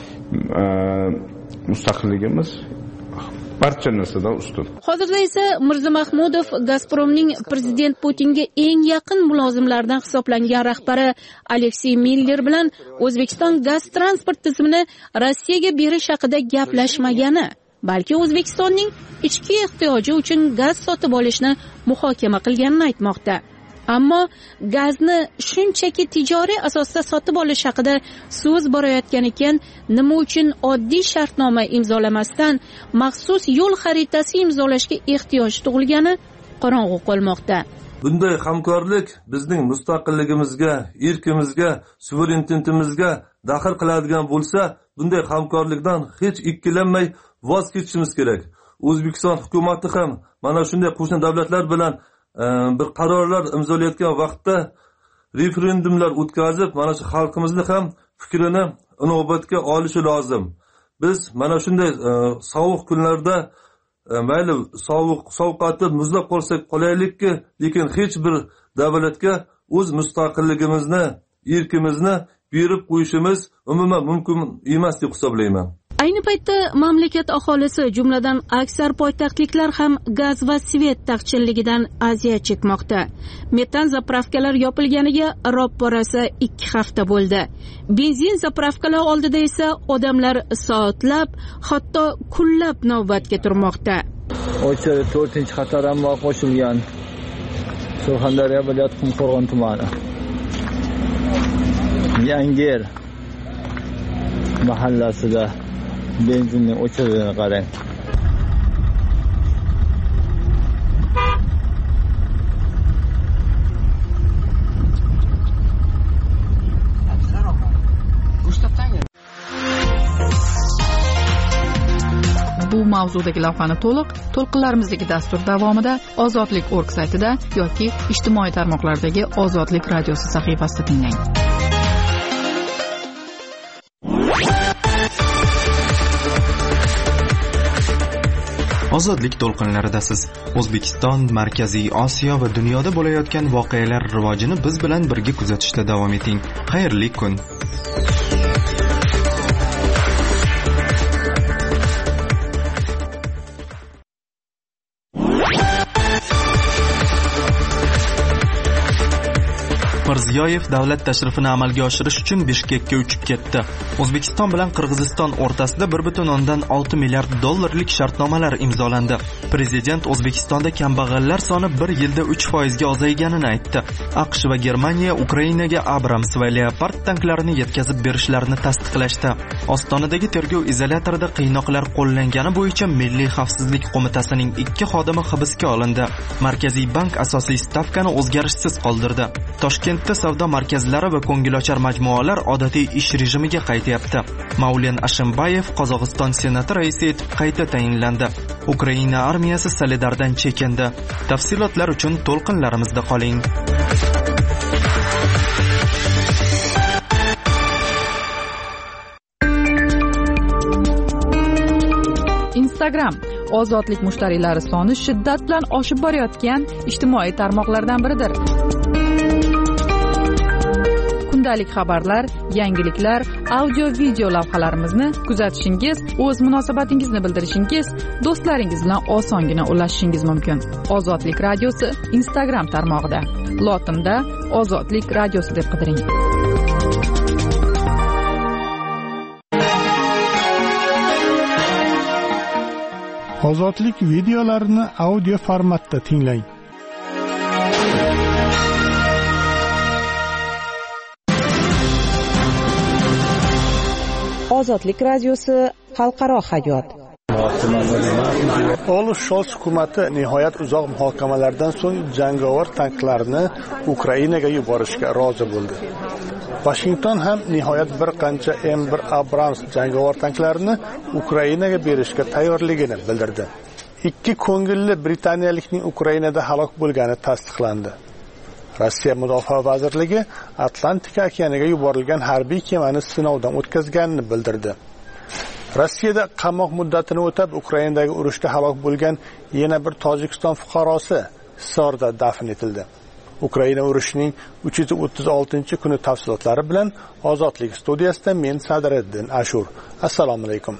mustaqilligimiz barcha narsadan ustun. Hozirda esa Mirzamahmudov Gazpromning prezident Putinga eng yaqin mulozimlardan hisoblangan rahbari Aleksey Miller bilan O'zbekiston gaz transport tizimini Rossiyaga berish haqida gaplashmagani, balki O'zbekistonning ichki ehtiyoji uchun gaz sotib olishni muhokama qilganini aytmoqda. Ammo gazni shunchaki tijoriy asosda sotib olish haqida so'z borayotgan ekan, nima uchun oddiy shartnoma imzolamasdan maxsus yo'l xaritasi imzolashga ehtiyoj tug'ilgani qorong'u qolmoqda. Bunday hamkorlik bizning mustaqilligimizga, erkimizga, suverenitetimizga daxl qiladigan bo'lsa, bunday hamkorlikdan hech ikkilanmay voz kechishimiz kerak. O'zbekiston hukumatı ham mana shunday qo'shni davlatlar bilan bir qarorlar imzolayotgan vaqtda referendumlar o'tkazib, mana shu xalqimizni ham fikrini inobatga olishi lozim. Biz mana shunday sovuq kunlarda mayli sovuqatib muzlab qolsak qolaylikki, lekin hech bir davlatga o'z mustaqilligimizni, erkimizni berib qo'yishimiz umuman mumkin emas deb hisoblayman. Ayni paytda mamlakat aholisi, jumladan aksar poytaxtliklar ham gaz va svet taqchilligidan aziyat chekmoqda. Metan zapravkalar yopilganiga ropporasi 2 hafta bo'ldi. Benzin zapravkalar oldida esa odamlar soatlab, hatto kunlab navbatga turmoqda. O'chari 4-qatoramga qo'shilgan Surxondaryo viloyat Qumqo'rg'on tumani Yangiyer mahallasida benzinning o'chirilganini qarang. Bu mavzudagi lavhani to'lqinlarimizdagi dastur davomida ozodlik.org saytida yoki ijtimoiy tarmoqlardagi Ozodlik radiosi sahifasida tinglang. Ozodlik to'lqinlaridasiz. O'zbekiston, Markaziy Osiyo va dunyoda bo'layotgan voqealar rivojini biz bilan birga kuzatishda davom eting. Xayrli kun. Mirziyoyev davlat tashrifini amalga oshirish uchun Bishkekka uchib ketdi. O'zbekiston bilan Qirg'iziston o'rtasida 1.6 milliard dollarlik shartnomalar imzolandi. Prezident O'zbekistonda kambag'allar soni 1 yilda 3% ga ozayganini aytdi. AQSh va Germaniya Ukrainaga Abrams va Leopard tanklarini yetkazib berishlarini tasdiqlashdi. Ostonadagi tergov izolyatorida qiynoqlar qo'llangani bo'yicha Milliy xavfsizlik qo'mitasining 2 xodimi hibsga olindi. Markaziy bank asosiy stavkani o'zgarishsiz qoldirdi. Toshkentda savdo markazlari va ko'ngilochar majmualar odatiy ish rejimiga qaytyapti. Maulen Ashimbayev Qozog'iston senati raisi etib qayta tayinlandi. Ukraina armiyasi Solidardan chekindi. Tafsilotlar uchun to'lqinlarimizda qoling. Instagram ozodlik mushtariylari soni shiddat bilan oshib borayotgan ijtimoiy tarmoqlardan biridir. Kundalik xabarlar, yangiliklar, audio-video lavhalarimizni kuzatishingiz, o'z munosabatingizni bildirishingiz, do'stlaringiz bilan osongina ulashishingiz mumkin. Ozodlik radiosi Instagram tarmog'ida. Lotinda Ozodlik radiosi deb qidiring. Ozodlik videolarini audio formatda tinglang. Ozodlik radiosi xalqaro hayot. Olaf Scholz hukumati nihoyat uzoq muhokamalardan so'ng jangovar tanklarni Ukrainaga yuborishga rozi bo'ldi. Washington ham nihoyat bir qancha M1 Abrams jangovar tanklarini Ukrainaga berishga tayyorligini bildirdi. Ikki ko'ngilli Britaniyalikning Ukrainada halok bo'lgani tasdiqlandi. Rossiya Mudofaa vazirligi Atlantika okeaniga yuborilgan harbiy kemani sinovdan o'tkazganini bildirdi. Rossiyada qamoq muddatini o'tab Ukrainadagi urushda halok bo'lgan yana bir Tojikiston fuqarosi Hissorda dafn etildi. Ukraina urushining 336-kuni tafsilotlari bilan Ozodlik studiyasida men Sadriddin Ashur. Assalomu alaykum.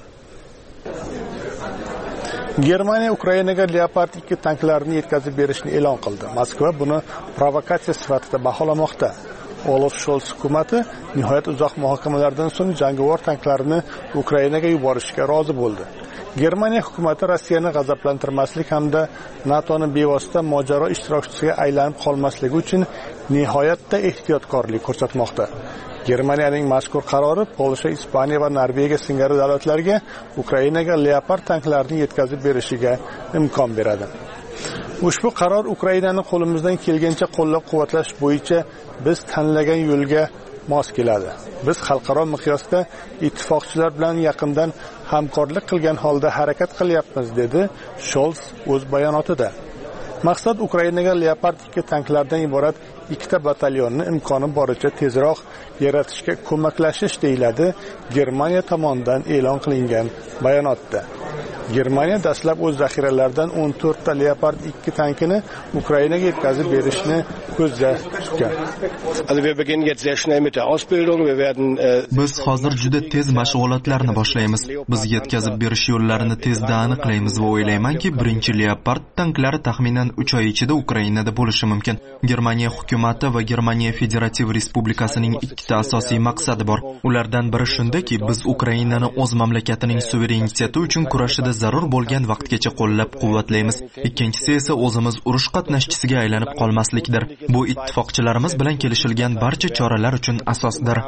Germaniya Ukrainaga Leopard 2 tanklarini yetkazib berishni e'lon qildi. Moskva buni provokatsiya sifatida baholamoqda. Olaf Scholz hukumati nihoyat uzoq muhokamalardan so'ng jangovar tanklarini Ukrainaga yuborishga rozi bo'ldi. Germaniya hukumati Rossiyani g'azablantirmaslik hamda NATOni bevosita mojaro ishtirokchisiga aylanib qolmasligi uchun nihoyatda ehtiyotkorlik ko'rsatmoqda. Germaniyaning mazkur qarori Polsha, Ispaniya va Norvegiya singari davlatlarga Ukrainaga Leopard tanklarini yetkazib berishiga imkon beradi. Ushbu qaror Ukrainani qo'limizdan kelgancha qo'llab-quvvatlash bo'yicha biz tanlagan yo'lga mos keladi. Biz xalqaro miqyosda ittifoqchilar bilan yaqindan hamkorlik qilgan holda harakat qilyapmiz, dedi Scholz o'z bayonotida. Maqsad Ukrainaga Leopard 2 tanklardan iborat 2 batalyonni imkoni boricha tezroq yaratishga ko'maklashish deyiladi Germaniya tomonidan e'lon qilingan bayonotda. Germaniya dastlab o'z zaxiralaridan 14 ta Leopard 2 tankini Ukrainaga yetkazib berishni ko'zda tutgan. Biz hozir juda tez mashg'ulotlarni boshlaymiz. Biz yetkazib berish yo'llarini tezda aniqlaymiz va o'ylaymanki, birinchi Leopard tanklari taxminan 3 oy ichida Ukrainada bo'lishi mumkin. Germaniya hukumati va Germaniya Federativ Respublikasining ikkita asosiy maqsadi bor. Ulardan biri shundaki, biz Ukrainani o'z mamlakatining suvereniteti uchun kurashida zarur bo'lgan vaqtgacha qo'llab-quvvatlaymiz. Ikkinchisi esa o'zimiz urush qatnashchisiga aylanib qolmaslikdir. Bu ittifoqchilarimiz bilan kelishilgan barcha choralar uchun asosdir.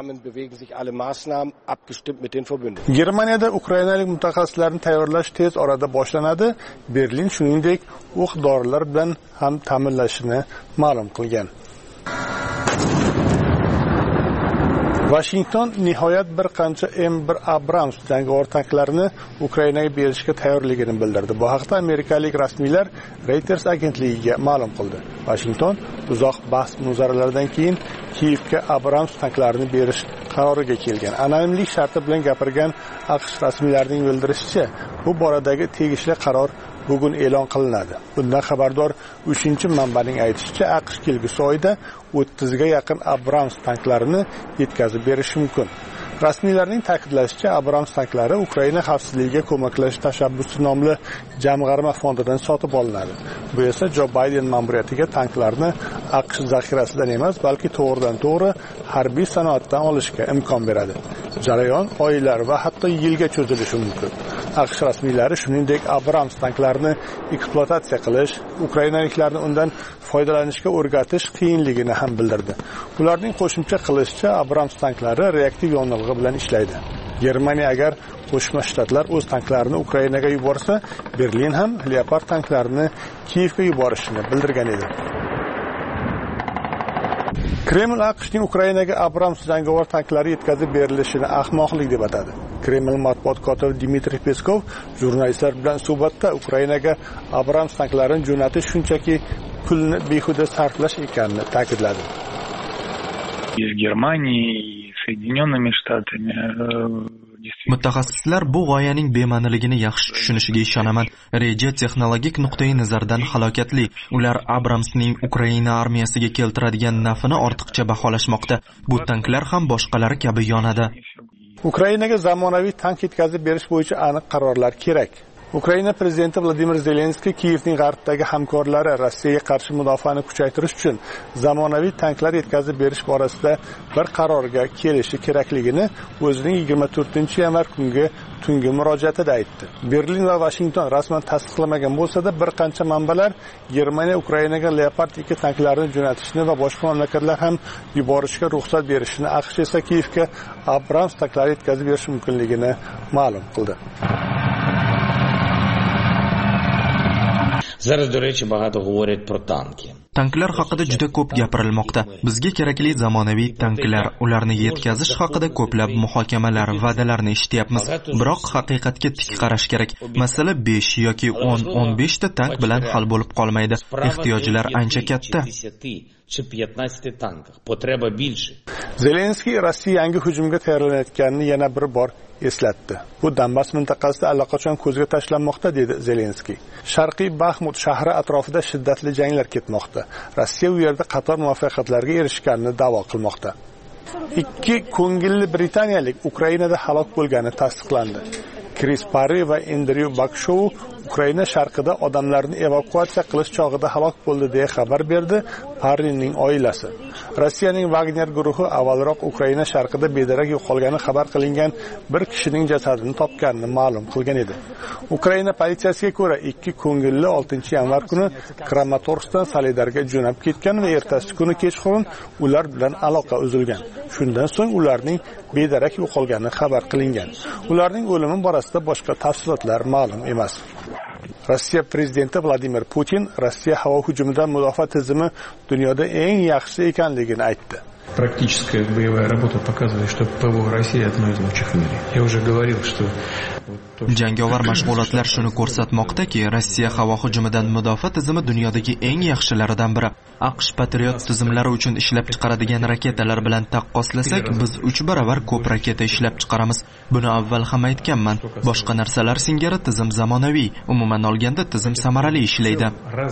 Germaniyada ukrainalik mutaxassislarni tayyorlash tez orada boshlanadi. Berlin shuningdek o'q-dorilar bilan ham ta'minlashini ma'lum qilgan. Washington nihoyat bir qancha M1 Abrams jangovar tanklarini Ukrainaga berishga tayyorligini bildirdi. Bu haqda amerikalik rasmiylar Reuters agentligiga ma'lum qildi. Washington uzoq bahs munozaralardan keyin Kiyevga Abrams tanklarini berish qaroriga kelgan. Anonimlik sharti bilan gapirgan AQSh rasmiylarining bildirishicha, bu boradagi tegishli qaror bugun e'lon qilinadi. Bundan xabardor 3-manbaning aytishicha, AQSh kelgusi oyda 30 ga yaqin Abrams tanklarini yetkazib berishi mumkin. Rasmiylarning ta'kidlashicha, Abrams tanklari Ukraina xavfsizligiga ko'maklashish tashabbusi nomli jamg'arma fondidan sotib olinadi. Bu esa Jo Bayden ma'muriyatiga tanklarni AQSh zaxirasidan emas, balki to'g'ridan-to'g'ri harbiy sanoatdan olishga imkon beradi. Jarayon oylar va hatto yilga cho'zilishi mumkin. AQSh rasmiylari shuningdek Abrams tanklarini ekspluatatsiya qilish, ukrainaliklarni undan foydalanishga o'rgatish qiyinligini ham bildirdi. Ularning qo'shimcha qilishicha, Abrams tanklari reaktiv yonilg'i bilan ishlaydi. Germaniya agar Qo'shma Shtatlar o'z tanklarini Ukrainaga yuborsa, Berlin ham Leopard tanklarini Kiyevga yuborishini bildirgan edi. Kreml AQShning Ukrainaga Abrams jangovar tanklari yetkazib berilishini ahmoqlik deb atadi. Kreml matbuot kotibi Dmitriy Peskov jurnalistlar bilan suhbatda Ukrainaga Abrams tanklarini jo'natish shunchaki pulni behuda sarflash ekanini ta'kidladi. Соединенными Штатами. Mutaxassislar bu g'oyaning bema'niligini yaxshi tushunishiga ishonaman. Reja texnologik nuqtai nazardan halokatli. Ular Abramsning Ukraina armiyasiga keltiradigan nafini ortiqcha baholashmoqda. Bu tanklar ham boshqalari kabi yonadi. Ukrainaga zamonaviy tank yetkazib berish bo'yicha aniq qarorlar kerak. Ukraina prezidenti Vladimir Zelenskiy Kiyevning g'arbdagi hamkorlari Rossiyaga qarshi mudofaani kuchaytirish uchun zamonaviy tanklar yetkazib berish borasida bir qarorga kelishi kerakligini o'zining 24-yanvar kungi tungi murojaatida aytdi. Berlin va Washington rasman tasdiqlamagan bo'lsa-da, bir qancha manbalar Germaniya Ukrainaga Leopard 2 tanklarini jo'natishni va boshqa mamlakatlar ham yuborishga ruxsat berishini, AQSh esa Kiyevga Abrams tanklari yetkazib berish mumkinligini ma'lum qildi. Зараз, до речі, багато говорять про танки. Tanklar haqida juda ko'p gapirilmoqda. Bizga kerakli zamonaviy tanklar, ularni yetkazish haqida ko'plab muhokamalar, va'dalarni eshityapmiz. Biroq haqiqatga tik qarash kerak. Masala 5 yoki 10-15 ta tank bilan hal bo'lib qolmaydi. Ehtiyojlar ancha katta. Zelenskiy Rossiya yangi hujumga tayyorlanayotganini yana bir bor eslatdi. Bu Donbass mintaqasida allaqachon ko'zga tashlanmoqda, dedi Zelenskiy. Sharqiy Baxmut shahri atrofida shiddatli janglar ketmoqda. Rossiya u yerda qator muvaffaqiyatlarga erishganini da'vo qilmoqda. 2 ko'ngilli britaniyalik Ukrainada halok bo'lgani tasdiqlandi. Chris Parry va Andrew Bakshow Ukraina sharqida odamlarni evakuatsiya qilish chog'ida halok bo'ldi deya xabar berdi Parryning oilasi. Rossiyaning Wagner guruhi avvalroq Ukraina sharqida bedarak yo'qolgani xabar qilingan bir kishining jasadini topganini ma'lum qilgan edi. Ukraina politsiyasiga ko'ra 2 ko'ngilli 6-yanvar kuni Kramatorskdan Solidarga jo'nab ketgan va ertasi kuni kechqurun ular bilan aloqa uzilgan. Shundan so'ng ularning bedarak yo'qolgani xabar qilingan. Ularning o'limi borasida boshqa tafsilotlar ma'lum emas. Rossiya prezidenti Vladimir Putin Rossiya havo hujumidan mudofaa tizimi dunyoda eng yaxshisi ekanligini aytdi. Практическая боевая работа показывает, что ПВО России одно из лучших в мире. Я уже говорил, что jangovar mashg'ulotlar shuni ko'rsatmoqdaki, Rossiya havo hujumidan mudofaa tizimi dunyodagi eng yaxshilaridan biri. AQSh Patriot tizimlari uchun ishlab chiqaradigan raketalar bilan taqqoslasak, biz 3 barobar ko'p raketa ishlab chiqaramiz. Buni avval ham aytganman. Boshqa narsalar singari tizim zamonaviy, umuman olganda tizim samarali ishlaydi.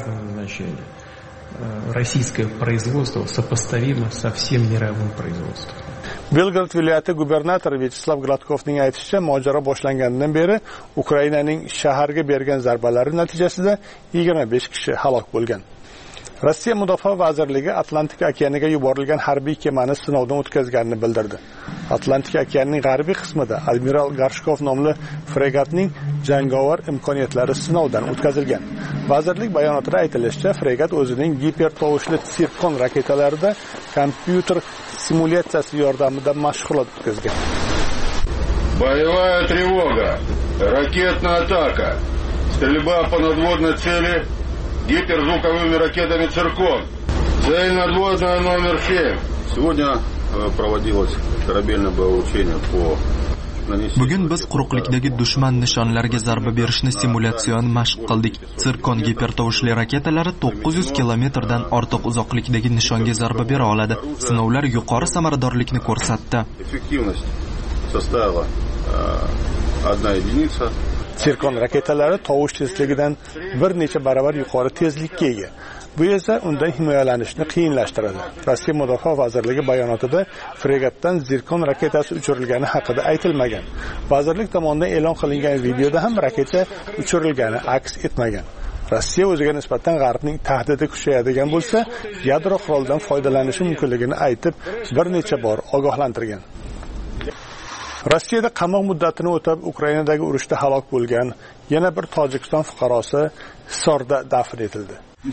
Российское производство сопоставимо со всем мировым производством. Belgrad viloyati gubernatori Vyacheslav Gladkovning aytishicha, mojaro boshlangandan beri Ukrainaning shaharga bergan zarbalari natijasida 25 kishi halok bo'lgan. Rossiya Mudofaa vazirligi Atlantik okeaniga yuborilgan harbiy kemani sinovdan o'tkazganini bildirdi. Atlantik okeanining g'arbiy qismida Admiral Gorshkov nomli fregatning jangovar imkoniyatlari sinovdan o'tkazilgan. Vazirlik bayonotida aytilishicha, fregat o'zining gipertovushli Tsirkon raketalarida kompyuter simulyatsiyasi yordamida mashg'ulot o'tkazgan. Боевая тревога, ракетная атака, стрельба по надводной цели гиперзвуковыми ракетами «Циркон». Цель надводная номер 7. Сегодня проводилось корабельное боеучение по Bugun biz quruqlikdagi dushman nishonlariga zarba berishni simulятsion mashq qildik. Sirkon gipertovushli raketalari 900 kilometrdan ortiq uzoqlikdagi nishonga zarba bera oladi. Sinovlar yuqori samaradorlikni ko'rsatdi. Effektivность составила 1 единица. Sirkon raketalari tovush tezligidan bir necha barobar yuqori tezlikka ega. Bu esa undan himoyalanishni qiyinlashtiradi. Rossiya Mudofaa vazirligi bayonotida fregatdan Zirkon raketasi uchirilgani haqida aytilmagan. Vazirlik tomonidan e'lon qilingan videoda ham raketa uchirilgani aks etmagan. Rossiya o'ziga nisbatan G'arbning tahdidi kuchayadigan bo'lsa, yadro qurolidan foydalanishi mumkinligini aytib, bir necha bor ogohlantirgan. Rossiyada qamoq muddatini o'tab Ukrainadagi urushda halok bo'lgan yana bir Tojikiston fuqarosi Hisorda dafn etildi.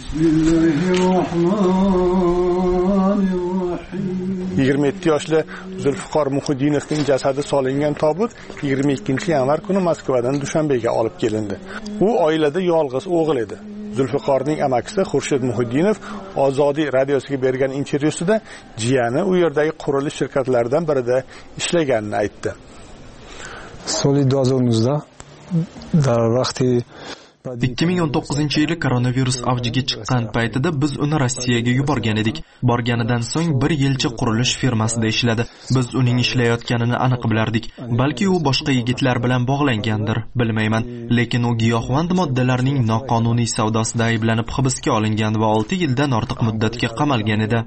27 yoshli Zulfiqor Muhiddinovning jasadi solingan tobut 22-yanvar kuni Moskvadan Dushanbega olib kelindi. U oilada yolg'iz o'g'il edi. Zulfiqorning amakisi Xurshid Muhiddinov Ozodiy radiosiga bergan intervyusida jiyani u yerdagi qurilish shirkatlaridan birida ishlaganini aytdi. So'li 2019-yili koronavirus avjiga chiqqan paytida biz uni Rossiyaga yuborgan edik. Borganidan so'ng 1 yilcha qurilish firmasida ishladi. Biz uning ishlayotganini aniq bilardik. Balki u boshqa yigitlar bilan bog'langandir, bilmayman. Lekin u giyohvand moddalarning noqonuniy savdosida ayblanib hibsga olingan va 6 yildan ortiq muddatga qamalgan edi.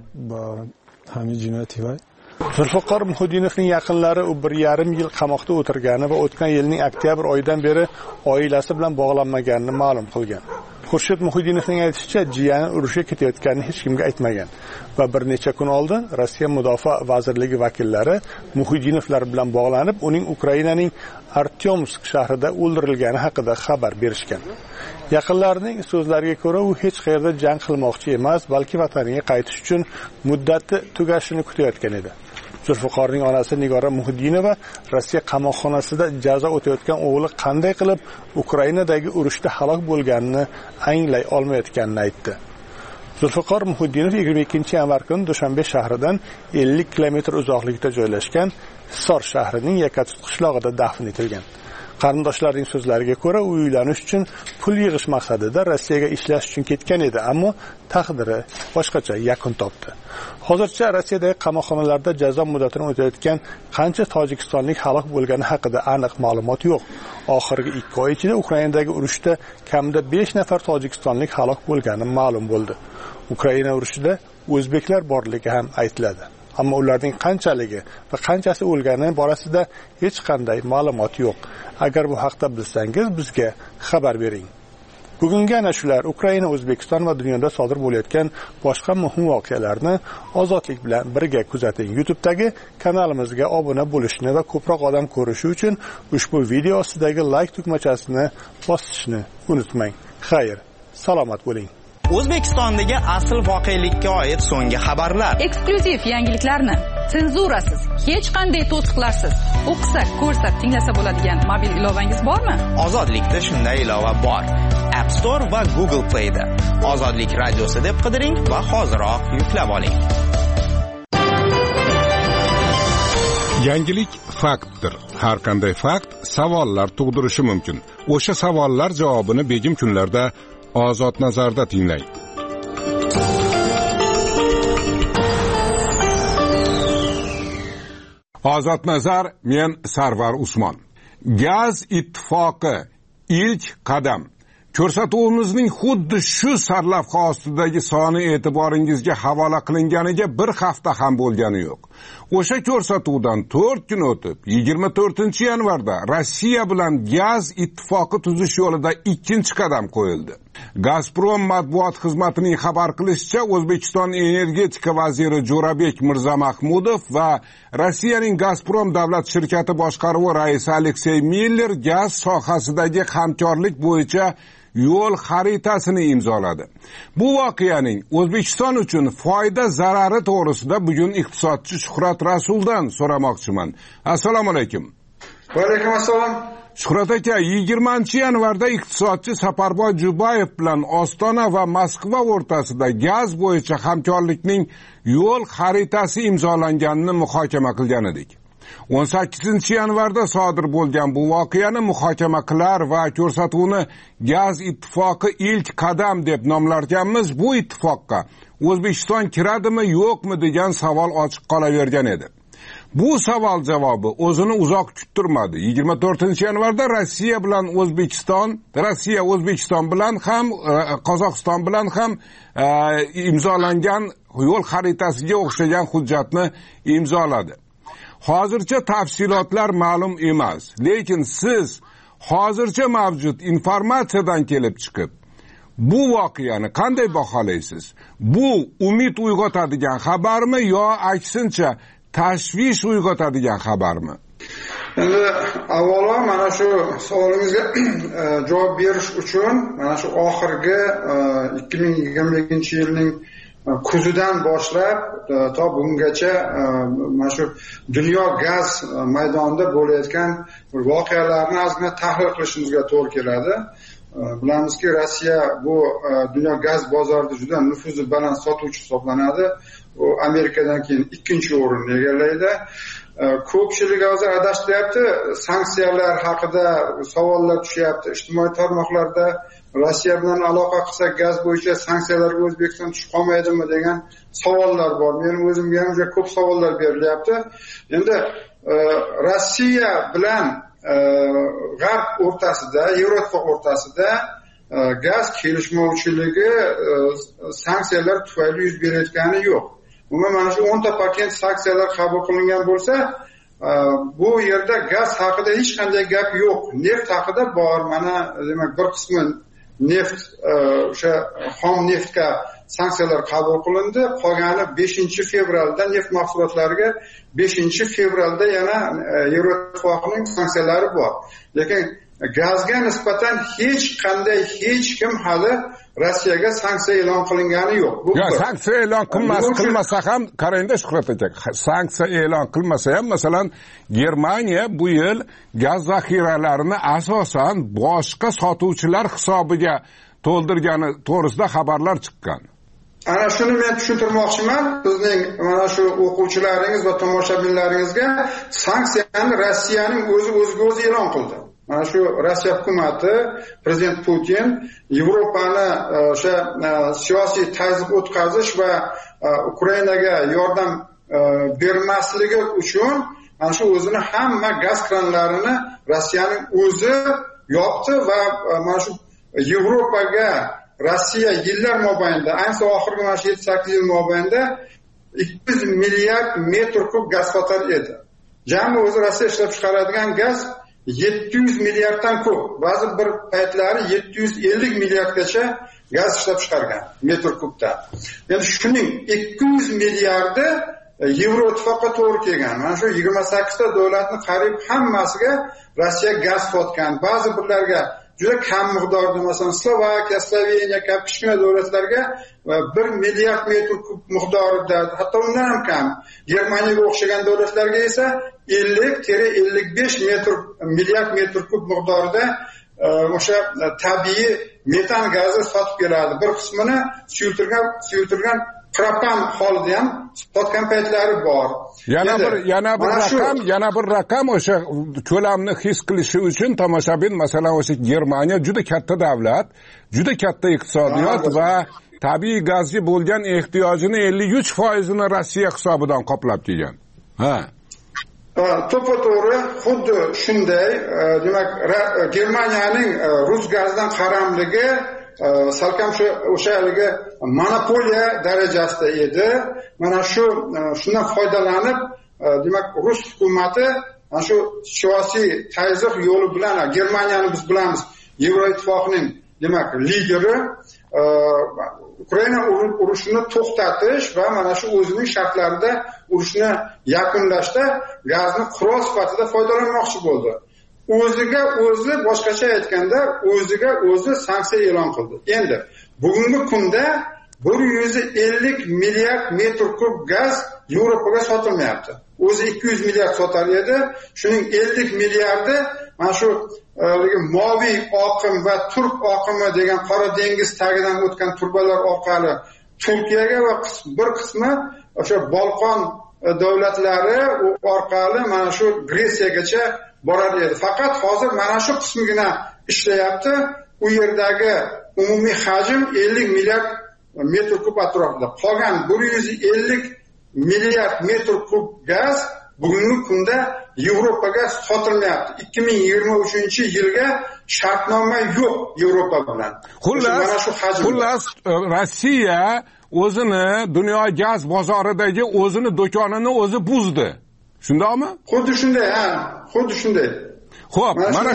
Zulfiqor Muhiddinovning yaqinlari u 1,5 yil qamoqda o'tirgani va o'tgan yilning oktyabr oyidan beri oilasi bilan bog'lanmaganini ma'lum qilgan. Xurshid Muhiddinovning aytishicha, jiyani urushga ketayotganini hech kimga aytmagan va bir necha kun oldin Rossiya Mudofaa vazirligi vakillari Muhiddinovlar bilan bog'lanib, uning Ukrainaning Artyomsk shahrida o'ldirilgani haqida xabar berishgan. Yaqinlarining so'zlariga ko'ra, u hech qayerda jang qilmoqchi emas, balki vataniga qaytish uchun muddati tugashini kutayotgan edi. Zulfiqorning onasi Nigora Muhiddinova Rossiya qamoqxonasida jazo o'tayotgan o'g'li qanday qilib Ukrainadagi urushda halok bo'lganini anglay olmayotganini aytdi. Zulfiqor Muhiddinov 22-yanvar kuni Dushanbe shahridan 50 kilometr uzoqlikda joylashgan Hisor shahrining Yakatut qishlog'ida dafn etilgan. Qarindoshlarining so'zlariga ko'ra, u uylanish uchun pul yig'ish maqsadida Rossiyaga ishlash uchun ketgan edi, ammo taqdiri boshqacha yakun topdi. Hozircha Rossiyadagi qamoqxonalarda jazo muddatini o'tayotgan qancha tojikistonlik halok bo'lgani haqida aniq ma'lumot yo'q. Oxirgi 2 oy ichida Ukrainadagi urushda kamida 5 nafar tojikistonlik halok bo'lgani ma'lum bo'ldi. Ukraina urushida o'zbeklar borligi ham aytiladi. Ammo ularning qanchaligi va qanchasi o'lgani borasida hech qanday ma'lumot yo'q. Agar bu haqda bilsangiz, bizga xabar bering. Bugungi ana shular Ukraina, O'zbekiston va dunyoda sodir bo'layotgan boshqa muhim voqealarni ozodlik bilan birga kuzating. YouTube'dagi kanalimizga obuna bo'lishni va ko'proq odam ko'rishi uchun ushbu video ostidagi like tugmachasini bosishni unutmang. Xayr, salomat bo'ling. O'zbekistondagi asl voqelikka oid so'nggi xabarlar, eksklyuziv yangiliklarni senzurasiz, hech qanday to'siqlarsiz o'qisak, ko'rsak, tinglasa bo'ladigan mobil ilovangiz bormi? Ozodlikda shunday ilova bor. App Store va Google Play da Ozodlik radiosi deb qidiring va hoziroq yuklab oling. Yangilik faktdir. Har qanday fakt savollar tug'dirishi mumkin. O'sha savollar javobini begim kunlarda Ozod nazarda tinglang. Ozod nazar, men Sarvar Usmon. Gaz ittifoqi ilk qadam. Ko'rsatuvimizning xuddi shu sarlavha ostidagi soni e'tiboringizga havola qilinganiga bir hafta ham bo'lgani yo'q. O'sha ko'rsatuvdan 4 kun o'tib, 24-yanvarda Rossiya bilan gaz ittifoqi tuzish yo'lida ikkinchi qadam qo'yildi. Gazprom matbuot xizmatining xabar qilishicha, O'zbekiston energetika vaziri Jo'rabek Mirzamahmudov va Rossiyaning Gazprom davlat shirkati boshqaruvi raisi Aleksey Miller gaz sohasidagi hamkorlik bo'yicha yo'l xaritasini imzoladi. Bu voqeaning O'zbekiston uchun foyda zarari to'g'risida bugun iqtisodchi Shuhrat Rasuldan so'ramoqchiman. Assalomu alaykum. Va alaykum assalom. Shuhrat aka, 20-yanvarda iqtisodchi Safarboy Jubayev bilan Ostona va Moskva o'rtasida gaz bo'yicha hamkorlikning yo'l xaritasi imzolanganini muhokama qilgan edik. 18-yanvarda sodir bo'lgan bu voqeani muhokama qilar va ko'rsatuvni Gaz ittifoqi ilk qadam deb nomlarkanmiz. Bu ittifoqqa O'zbekiston kiradimi, yo'qmi degan savol ochiq qolavergan edi. Bu savol javobi o'zini uzoq kuttirmadi. 24-yanvarda Rossiya O'zbekiston bilan ham Qozog'iston bilan ham imzolangan yo'l xaritasiga o'xshagan hujjatni imzoladi. Hozircha tafsilotlar ma'lum emas, lekin siz hozircha mavjud informatsiyadan kelib chiqib bu voqeani qanday baholaysiz? Bu umid uyg'otadigan xabarmi yo aksincha tashvish uyg'otadigan xabarmi? Endi avvalo mana shu savolingizga javob berish uchun mana shu oxirgi 2022-yilning kuzidan boshlab to bugungacha mana shu dunyo gaz maydonida bo'layotgan voqealarni ozgina tahlil qilishimizga to'g'ri keladi. Bilamizki, Rossiya bu dunyo gaz bozorida juda nufuzi baland sotuvchi hisoblanadi. U Amerikadan keyin ikkinchi o'rinni egallaydi. Ko'pchilik hozir adashtiryapti, sanksiyalar haqida savollar tushyapti. Ijtimoiy tarmoqlarda Rossiya bilan aloqa qilsak gaz bo'yicha sanksiyalarga O'zbekiston tushib qolmaydimi degan savollar bor. Mening o'zimga ham juda ko'p savollar berilyapti. Endi Rossiya bilan G'arb o'rtasida, Yevroittifoq o'rtasida gaz kelishmovchiligi sanksiyalar tufayli yuz berayotgani yo'q. Umuman mana shu 10 ta paket sanksiyalar qabul qilingan bo'lsa, bu yerda gaz haqida hech qanday gap yo'q. Neft haqida bor. Mana demak bir qismi neft, o'sha xom neftga sanksiyalar qabul qilindi. Qolgani 5-fevralda neft mahsulotlariga 5-fevralda yana Yevroittifoqning sanksiyalari bor. Lekin gazga nisbatan hech kim hali Rossiyaga sanksiya e'lon qilingani yo'q. Sanksiya e'lon qilmasa ham, qarangda Shuhrat aka, sanksiya e'lon qilmasa ham, masalan, Germaniya bu yil gaz zaxiralarini asosan boshqa sotuvchilar hisobiga to'ldirgani to'g'risida xabarlar chiqqan. Ana shuni men tushuntirmoqchiman. Bizning mana shu o'quvchilaringiz va tomoshabinlaringizga sanksiyani Rossiyaning o'zi e'lon qildi. Mana shu Rossiya hukumati, prezident Putin Yevropani o'sha siyosiy tazyiq o'tkazish va Ukrainaga yordam bermasligi uchun mana shu o'zini hamma gaz kranlarini Rossiyaning o'zi yopdi va mana shu Yevropaga Rossiya yillar mobaynida, ayniqsa oxirgi mana shu 7-8 yil mobaynida 200 milliard metr kub gaz sotar edi. Jami o'zi Rossiya ishlab chiqaradigan gaz 700 milliarddan ko'p, ba'zi bir paytlari 750 milliardgacha gaz ishlab chiqargan metr kubda. Endi shuning 200 milliardi Yevroittifoqqa to'g'ri kelgan. Mana shu 28 ta davlatning qariyb hammasiga Rossiya gaz sotgan. Ba'zi birlarga juda kam miqdorda, masalan Slovakiya, Sloveniya kabi kichkina davlatlarga 1 milliard metr kub miqdorida, hatto undan ham kam. Germaniyaga o'xshagan davlatlarga esa 50-55 milliard metr kub miqdorida o'sha tabiiy metan gazi sotib keladi. Bir qismini suyultirgan propan holida ham sotgan paytlari bor. Yana bir raqam o'sha ko'lamni his qilishi uchun tomoshabin, masalan, o'sha Germaniya juda katta davlat, juda katta iqtisodiyot va tabiiy gazga bo'lgan ehtiyojini 53%ni Rossiya hisobidan qoplab kelgan. To'g'ri, xuddi shunday. Demak, Germaniyaning rus gazidan qaramligi salkam o'shaligi monopoliya darajasida edi. Mana shundan foydalanib, demak, rus hukumati mana shu siyosiy tazyiq yo'li bilan Germaniyani biz bilamiz, Yevroittifoqning demak lideri Ukraina urushini to'xtatish va mana shu o'zining shartlarida urushni yakunlashda gazni qurol sifatida foydalanmoqchi bo'ldi. O'ziga o'zi, boshqacha aytganda, o'ziga o'zi sanksiya e'lon qildi. Endi bugungi kunda 150 milliard metr kub gaz Yevropaga sotilmayapti. o'zi 200 milliard sotar edi. Shuning 50 milliardi mana shu moviy oqim va turk oqimi degan Qora dengiz tagidan o'tgan turbalar orqali Turkiyaga va bir qismi o'sha Balqon davlatlari orqali mana shu Gretsiyagacha borar edi. Faqat hozir mana shu qismigina ishlayapti. U yerdagi umumiy hajm 50 milliard metr kub atrofida. Qolgan 150 milliard metr kub gaz bugungi kunda Yevropaga sotilmayapti. 2023-yilga shartnoma yo'q Yevropa bilan. Xullas Rossiya o'zini dunyo gaz bozoridagi o'zini do'konini o'zi buzdi. Shundaymi? Xuddi shunday, xuddi shunday. Xo'p,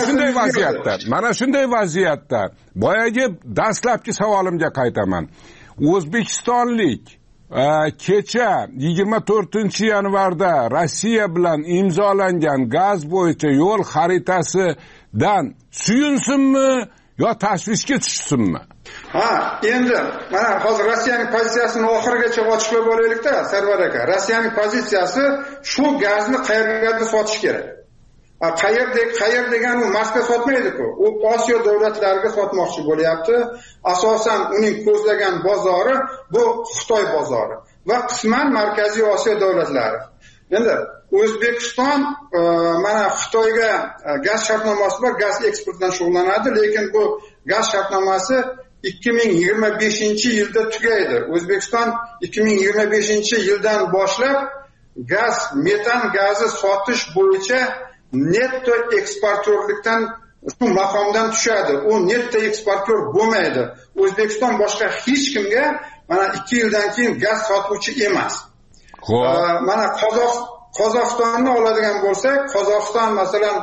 mana shunday vaziyatda boyagi dastlabki savolimga qaytaman. O'zbekistonlik kecha 24-yanvarda Rossiya bilan imzolangan gaz bo'yicha yo'l xaritasidan suyunsinmi yo tashvishga tushsinmi? Endi mana hozir Rossiyaning pozitsiyasini oxirigacha ochiqlab olaylik-da, Sarvar aka. Rossiyaning pozitsiyasi shu gazni qayerga sotish kerak. Qayer degan u Moskva sotmaydi-ku. U Osiyo davlatlariga sotmoqchi bo'lyapti. Asosan uning ko'zlagan bozori bu Xitoy bozori va qisman Markaziy Osiyo davlatlari. Endi O'zbekiston mana Xitoyga gaz shartnomasi bor, gaz eksportidan shug'ullanadi, lekin bu gaz shartnomasi 2025-yilda tugaydi. O'zbekiston 2025-yildan boshlab gaz, metan gazi sotish bo'yicha netto eksportyorlikdan shu maqomdan tushadi. U netto eksportyor bo'lmaydi. O'zbekiston boshqa hech kimga mana 2 yildan keyin gaz sotuvchi emas. Mana Qozog'istonni oladigan bo'lsak, Qozog'iston masalan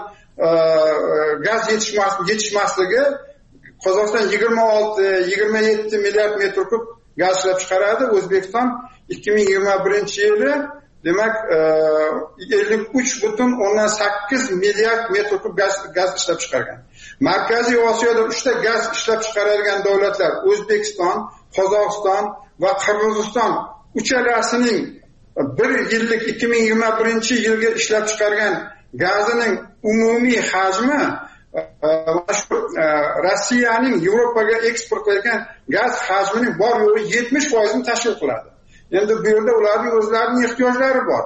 gaz yetishmasligi Qozog'iston 26-27 milliard metr kub gaz ishlab chiqaradi. O'zbekiston 2021-yili demak 53,8 milliard metr kub gaz ishlab chiqargan. Markaziy Osiyoda 3 ta gaz ishlab chiqaradigan davlatlar O'zbekiston, Qozog'iston va Qirg'iziston uchalasining bir yillik 2021-yilga ishlab chiqargan gazining umumiy hajmi Rossiyaning Yevropaga eksport qilgan gaz hajmining bor yo'g'i 70% ni tashkil qiladi. Endi bu yerda ularning o'zlarining ehtiyojlari bor.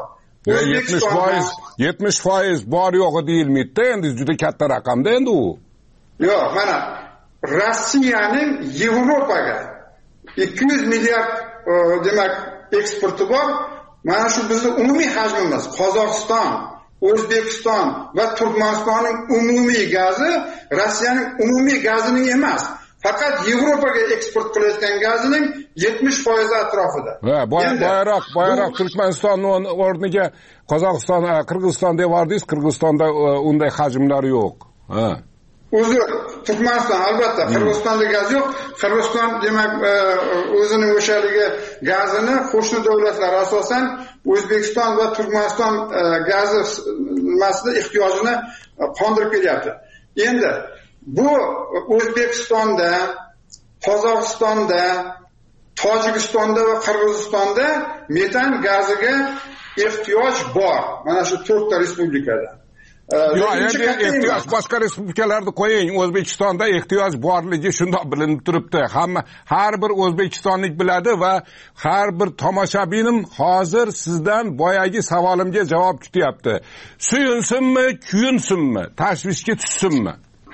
70% bor yo'g'i deyilmaydi-da, endi juda katta raqamda endi u. Yo'q, mana Rossiyaning Yevropaga 200 milliard demak eksporti bor. Mana shu bizning umumiy hajmimiz. Qozog'iston, O'zbekiston va Turkmanistonning umumiy gazi Rossiyaning umumiy gazining emas. Faqat Yevropaga eksport qilayotgan gazining 70% atrofida. Boyroq Turkmanistonning o'rniga Qozog'iston, Qirg'iziston devordingiz, Qirg'izistonda unday hajmlar yo'q. Uzr, Turkmaniston albatta, Qirg'izistonda gaz yo'q. Qirg'iziston demak o'zining o'shaligi gazini qo'shni davlatlar asosan O'zbekiston va Turkmaniston gazi masada ehtiyojini qondirib kelyapti. Endi bu O'zbekistonda, Qozog'istonda, Tojikistonda va Qirg'izistonda metan gaziga ehtiyoj bor. Mana shu 4 ta respublikada. Endi ehtiyoj boshqa respublikalarni qo'ying. O'zbekistonda ehtiyoj borligi shundoq bilinib turibdi. Har bir o'zbekistonlik biladi va har bir tomoshabinim hozir sizdan boyagi savolimga javob kutyapti. Suyunsinmi, kuyunsinmi, tashvishga tushsinmi?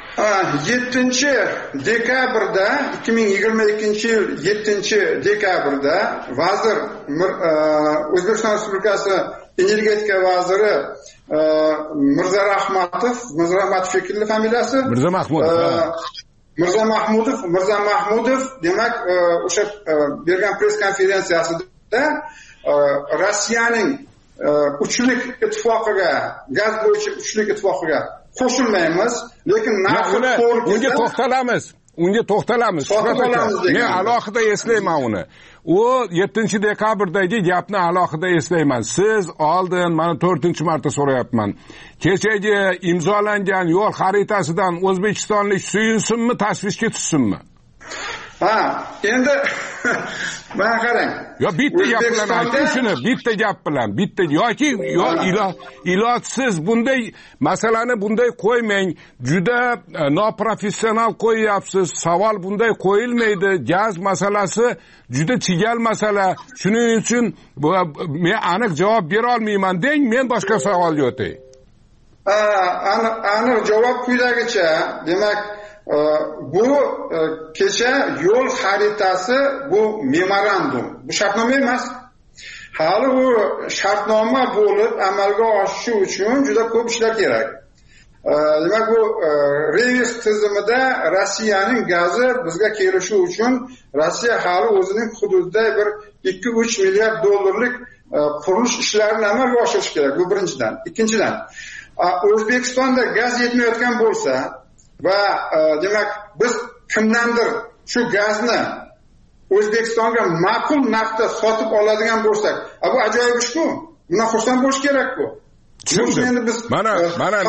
7-dekabrda 2022-yil 7-dekabrda vazir O'zbekiston Respublikasi energetika vaziri Mirzarahmatov shekilli familiyasi. Mirza Mahmudov demak o'sha bergan press konferensiyasida Rossiyaning uchlik ittifoqiga, gaz bo'yicha uchlik ittifoqiga qo'shilmaymiz, lekin unga to'xtalamiz. Men alohida eslayman uni. U 7-dekabrdagi gapni alohida eslayman. Siz oldin mana 4-marta so'rayapman. Kechagi imzolangan yo'l xaritasidan o'zbekistonlik suyunsinmi, tashvishga tushsinmi? Endi mana qarang. Yo bitta gap bilan ayting shuni, bitta gap bilan, bitta yoki ilojsiz bunday masalani bunday qo'ymang. Juda noprofessional qo'yyapsiz. Savol bunday qo'yilmaydi. Gaz masalasi juda chigal masala. Shuning uchun men aniq javob bera olmayman deng, men boshqa savolga o'tay. Aniq javob quyidagicha. Demak, bu kecha yo'l xaritasi, bu memorandum, bu shartnoma emas. Hali u shartnoma bo'lib amalga oshishi uchun juda ko'p ishlar kerak. Demak, bu revers tizimida Rossiyaning gazi bizga kelishi uchun Rossiya hali o'zining hududida bir 2-3 milliard dollarlik qurilish ishlarini amalga oshirish kerak. Bu birinchidan. Ikkinchidan, O'zbekistonda gaz yetmayotgan bo'lsa va demak biz kimdandir shu gazni O'zbekistonga ma'qul narxda sotib oladigan bo'lsak, bu ajoyib ish-ku. Buni xursand bo'lish kerak-ku. Mana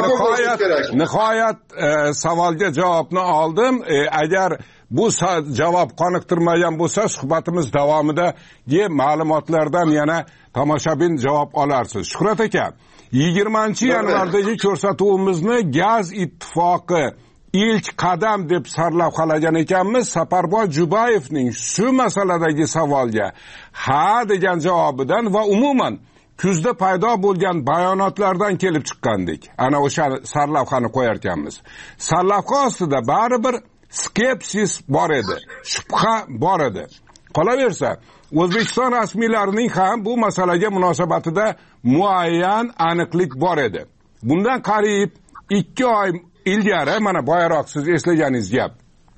nihoyat savolga javobni oldim. Agar bu javob qoniqtirmagan bo'lsa, suhbatimiz davomida ma'lumotlardan yana tomoshabin javob olarsiz. Shuhrat aka, 20-yanvardagi ko'rsatuvimizni Gaz ittifoqi ilk qadam deb sarlavhalagan ekanmiz. Saparboy Jubayevning shu masaladagi savolga ha degan javobidan va umuman kuzda paydo bo'lgan bayonotlardan kelib chiqqandik. Ana o'sha sarlavhani qo'yarkanmiz. Sarlavha ostida baribir skepsis bor edi, shubha bor edi. Qolaversa, O'zbekiston rasmiylarining ham bu masalaga munosabatida muayyan aniqlik bor edi. Bundan qariyb 2 oy ilgari, mana boyaroq siz eslaganingiz gap,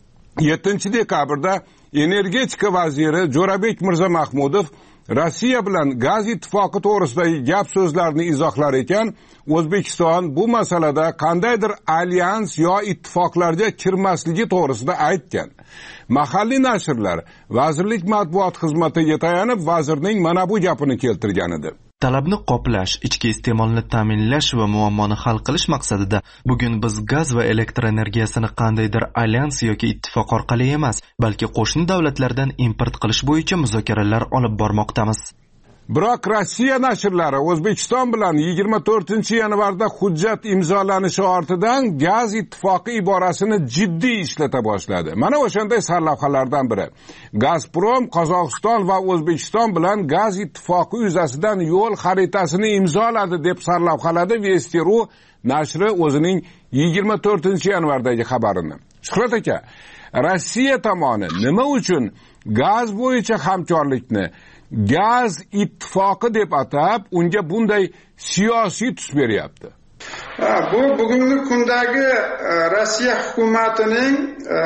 7-dekabrda energetika vaziri Jo'rabek Mirzamahmudov Rossiya bilan gaz ittifoqi to'g'risidagi gap so'zlarni izohlar ekan, O'zbekiston bu masalada qandaydir alyans yo ittifoqlarga kirmasligi to'g'risida aytgan. Mahalliy nashrlar vazirlik matbuot xizmatiga tayanib vazirning mana bu gapini keltirgan edi. Talabni qoplash, ichki iste'molni ta'minlash va muammoni hal qilish maqsadida bugun biz gaz va elektr energiyasini qandaydir alyans yoki ittifoq orqali emas, balki qo'shni davlatlardan import qilish bo'yicha muzokaralar olib bormoqdamiz. Biroq Rossiya nashrlari O'zbekiston bilan 24-yanvarda hujjat imzolanishi ortidan gaz ittifoqi iborasini jiddiy ishlata boshladi. Mana o'shanday sarlavhalardan biri. Gazprom Qozog'iston va O'zbekiston bilan gaz ittifoqi yuzasidan yo'l xaritasini imzoladi deb sarlavhaladi Vesti.ru nashri o'zining 24-yanvardagi xabarini. Shuhrat aka, Rossiya tomoni nima uchun gaz bo'yicha hamkorlikni gaz ittifoqi deb atab, unga bunday siyosiy tus beryapti? Bu bugungi kundagi Rossiya hukumatining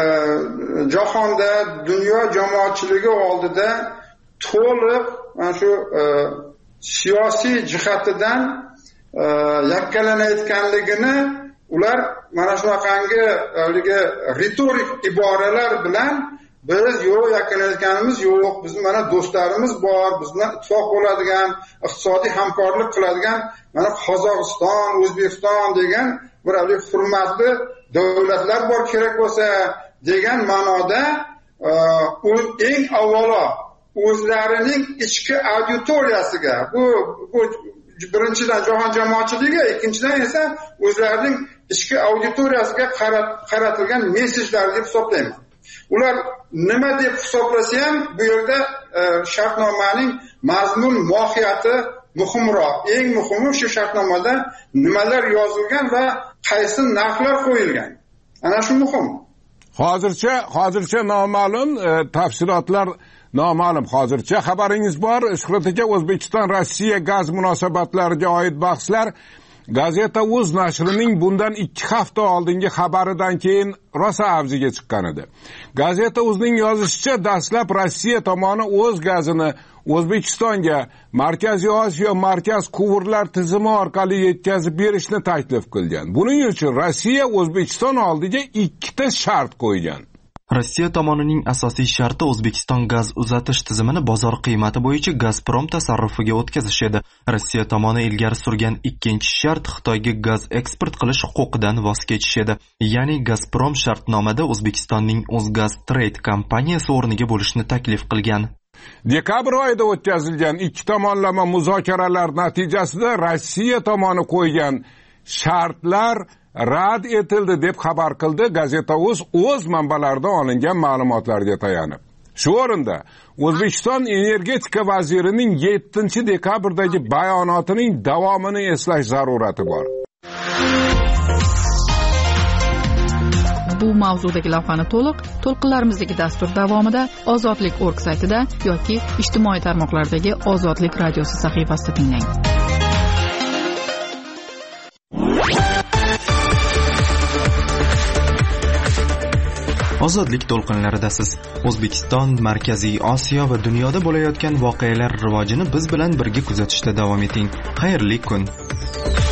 jahonda, dunyo jamoatchiligi oldida to'liq mana shu siyosiy jihatidan yakkalanayotganligini ular mana shunaqangi ritorik iboralar bilan biz yo'q yakkalanayotganimiz yo'q, bizning mana do'stlarimiz bor, bizdan ittifoq bo'ladigan, iqtisodiy hamkorlik qiladigan mana Qozog'iston, O'zbekiston degan bir hurmatli davlatlar bor kerak bo'lsa degan ma'noda eng avvalo o'zlarining ichki auditoriyasiga, bu birinchidan jahon jamoatchiligiga, ikkinchidan esa o'zlarining ichki auditoriyasiga qaratilgan mesajlar deb hisoblayman. Ular nima deb hisoblasa ham bu yerda shartnomaning mazmun mohiyati muhimroq. Eng muhimi shu shartnomada nimalar yozilgan va qaysi narxlar qo'yilgan. Ana shu muhim. Hozircha noma'lum, tafsilotlar noma'lum. Hozircha xabaringiz bor. Shuhrat aka, O'zbekiston Rossiya gaz munosabatlariga oid bahslar Gazeta.uz nashrining bundan 2 hafta oldingi xabaridan keyin rosa avjiga chiqqan edi. Gazeta.uzning yozishicha, dastlab Rossiya tomoni o'z gazini O'zbekistonga Markaziy Osiyo markaz quvurlar tizimi orqali yetkazib berishni taklif qilgan. Buning uchun Rossiya O'zbekiston oldiga 2 ta shart qo'ygan. Rossiya tomonining asosiy sharti O'zbekiston gaz uzatish tizimini bozor qiymati bo'yicha Gazprom tasarrufiga o'tkazish edi. Rossiya tomoni ilgari surgan ikkinchi shart Xitoyga gaz eksport qilish huquqidan voz kechish edi. Ya'ni Gazprom shartnomada O'zbekistonning O'zgaztrade kompaniyasi o'rniga bo'lishni taklif qilgan. Dekabr oyida o'tkazilgan ikki tomonlama muzokaralar natijasida Rossiya tomoni qo'ygan shartlar rad etildi deb xabar qildi Gazeta.uz o'z manbalarida olingan ma'lumotlarga tayanib. Shu o'rinda O'zbekiston energetika vazirining 7-dekabrdagi bayonotining davomini eslash zarurati bor. Bu mavzudagi lavhani to'lqinlarimizdagi dastur davomida Ozodlik.org saytida yoki ijtimoiy tarmoqlardagi Ozodlik radiosi sahifasida tinglang. Ozodlik to'lqinlaridasiz. O'zbekiston, Markaziy Osiyo va dunyoda bo'layotgan voqealar rivojini biz bilan birga kuzatishda davom eting. Xayrli kun.